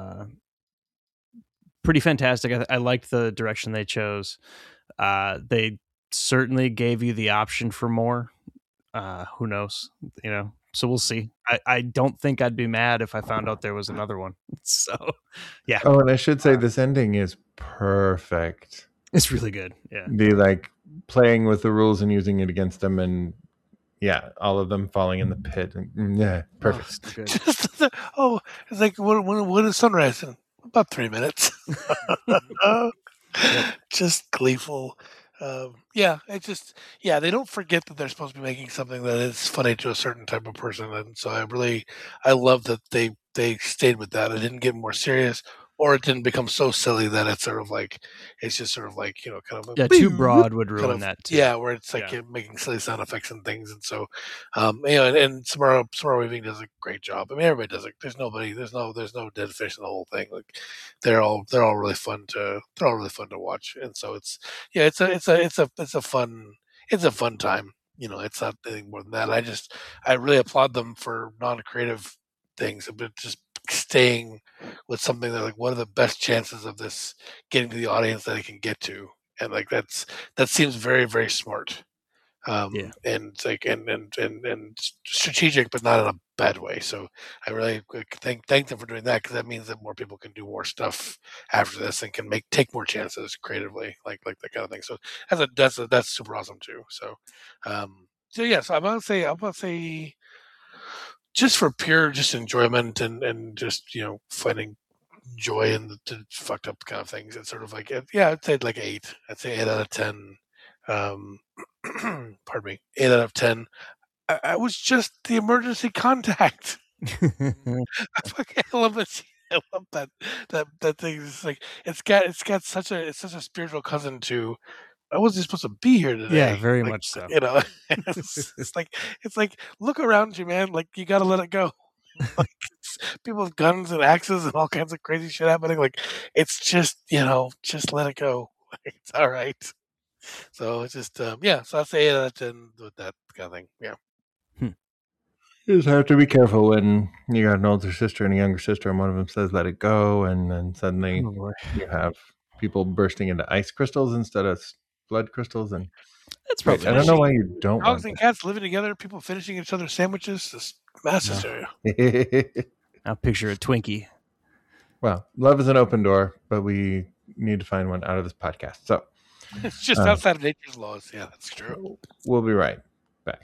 pretty fantastic. I liked the direction they chose. They certainly gave you the option for more. Who knows? So we'll see. I don't think I'd be mad if I found out there was another one. So, yeah. Oh, and I should say this ending is perfect. It's really good. Yeah. The like playing with the rules and using it against them, and all of them falling in the pit. And, yeah, perfect. It's like when is sunrise in? About 3 minutes. Just gleeful. They don't forget that they're supposed to be making something that is funny to a certain type of person, and so I love that they stayed with that. It didn't get more serious, or it didn't become so silly that it's sort of like it's just sort of like kind of too broad would ruin that too. Yeah, where it's like making silly sound effects and things, and so and Samara Weaving does a great job. I mean, everybody does it. There's no dead fish in the whole thing. Like they're all really fun to watch, and so it's a fun time. It's not anything more than that. I really applaud them for non-creative things, but just staying with something that, like, what are the best chances of this getting to the audience that it can get to, and like that seems very, very smart, and like and strategic, but not in a bad way. So I really thank them for doing that, because that means that more people can do more stuff after this and can take more chances creatively, like that kind of thing. So that's super awesome too. So so I'm gonna say just for pure enjoyment and just finding joy in the fucked up kind of things. It's sort of like I'd say like 8. I'd say 8 out of 10. Pardon me, 8 out of 10. I was just the emergency contact. I love it. I love that thing. It's like it's got such a spiritual cousin to. I wasn't supposed to be here today. Yeah, very much so. It's like look around you, man. Like, you gotta let it go. Like, people with guns and axes and all kinds of crazy shit happening. Like, it's just just let it go. Like, it's all right. So it's just So I'll say 8 out of 10 with that kind of thing. Yeah. You just have to be careful when you got an older sister and a younger sister, and one of them says "let it go," and then suddenly you have people bursting into ice crystals instead of blood crystals, and that's probably. I don't know why you don't. Dogs and cats living together, people finishing each other's sandwiches, just mass hysteria. I'll picture a Twinkie. Well, love is an open door, but we need to find one out of this podcast. So it's just outside of nature's laws. Yeah, that's true. We'll be right back.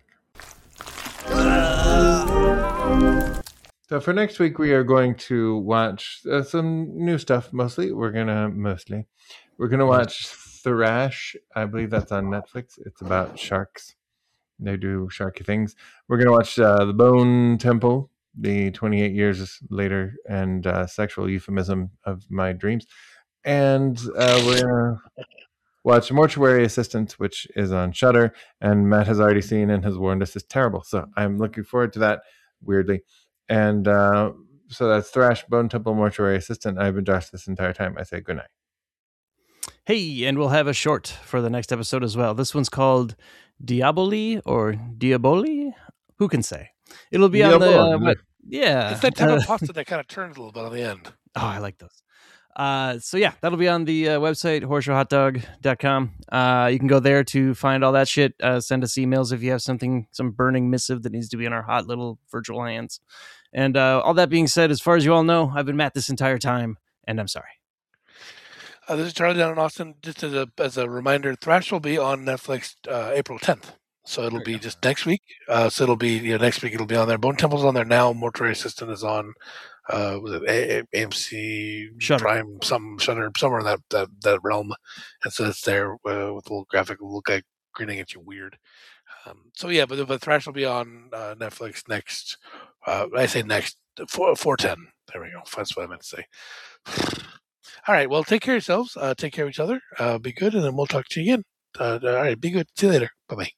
So for next week, we are going to watch some new stuff. We're gonna watch Thrash. I believe that's on Netflix. It's about sharks. They do sharky things. We're gonna watch The Bone Temple, the 28 years later and sexual euphemism of my dreams, and we're watch Mortuary Assistant, which is on Shudder, and Matt has already seen and has warned us is terrible. So I'm looking forward to that, weirdly. And so that's Thrash, Bone Temple, Mortuary Assistant. I've been Josh this entire time. I say good night. Hey, and we'll have a short for the next episode as well. This one's called Diaboli or Diaboli. Who can say? It'll be on the yeah. It's that type of pasta that kind of turns a little bit on the end. Oh, I like those. So yeah, that'll be on the website, horseshowhotdog.com. You can go there to find all that shit. Send us emails if you have some burning missive that needs to be in our hot little virtual hands. And all that being said, as far as you all know, I've been Matt this entire time, and I'm sorry. This is Charlie down in Austin. Just as a reminder, Thrash will be on Netflix April 10th. So it'll be just next week. So it'll be next week. It'll be on there. Bone Temple's on there now. Mortuary Assistant is on. Was it AMC Shudder. Prime? Shudder, somewhere in that realm. And so it's there with a little graphic, little guy grinning at you weird. So yeah, but Thrash will be on Netflix next. I say next 4/10. There we go. That's what I meant to say. All right. Well, take care of yourselves. Take care of each other. Be good, and then we'll talk to you again. All right. Be good. See you later. Bye-bye.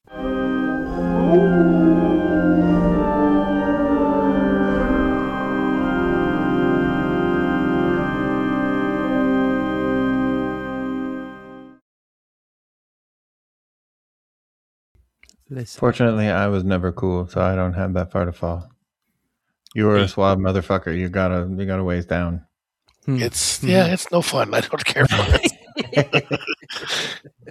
Fortunately, I was never cool, so I don't have that far to fall. You were a suave motherfucker. You got a ways down. It's no fun. I don't care for it.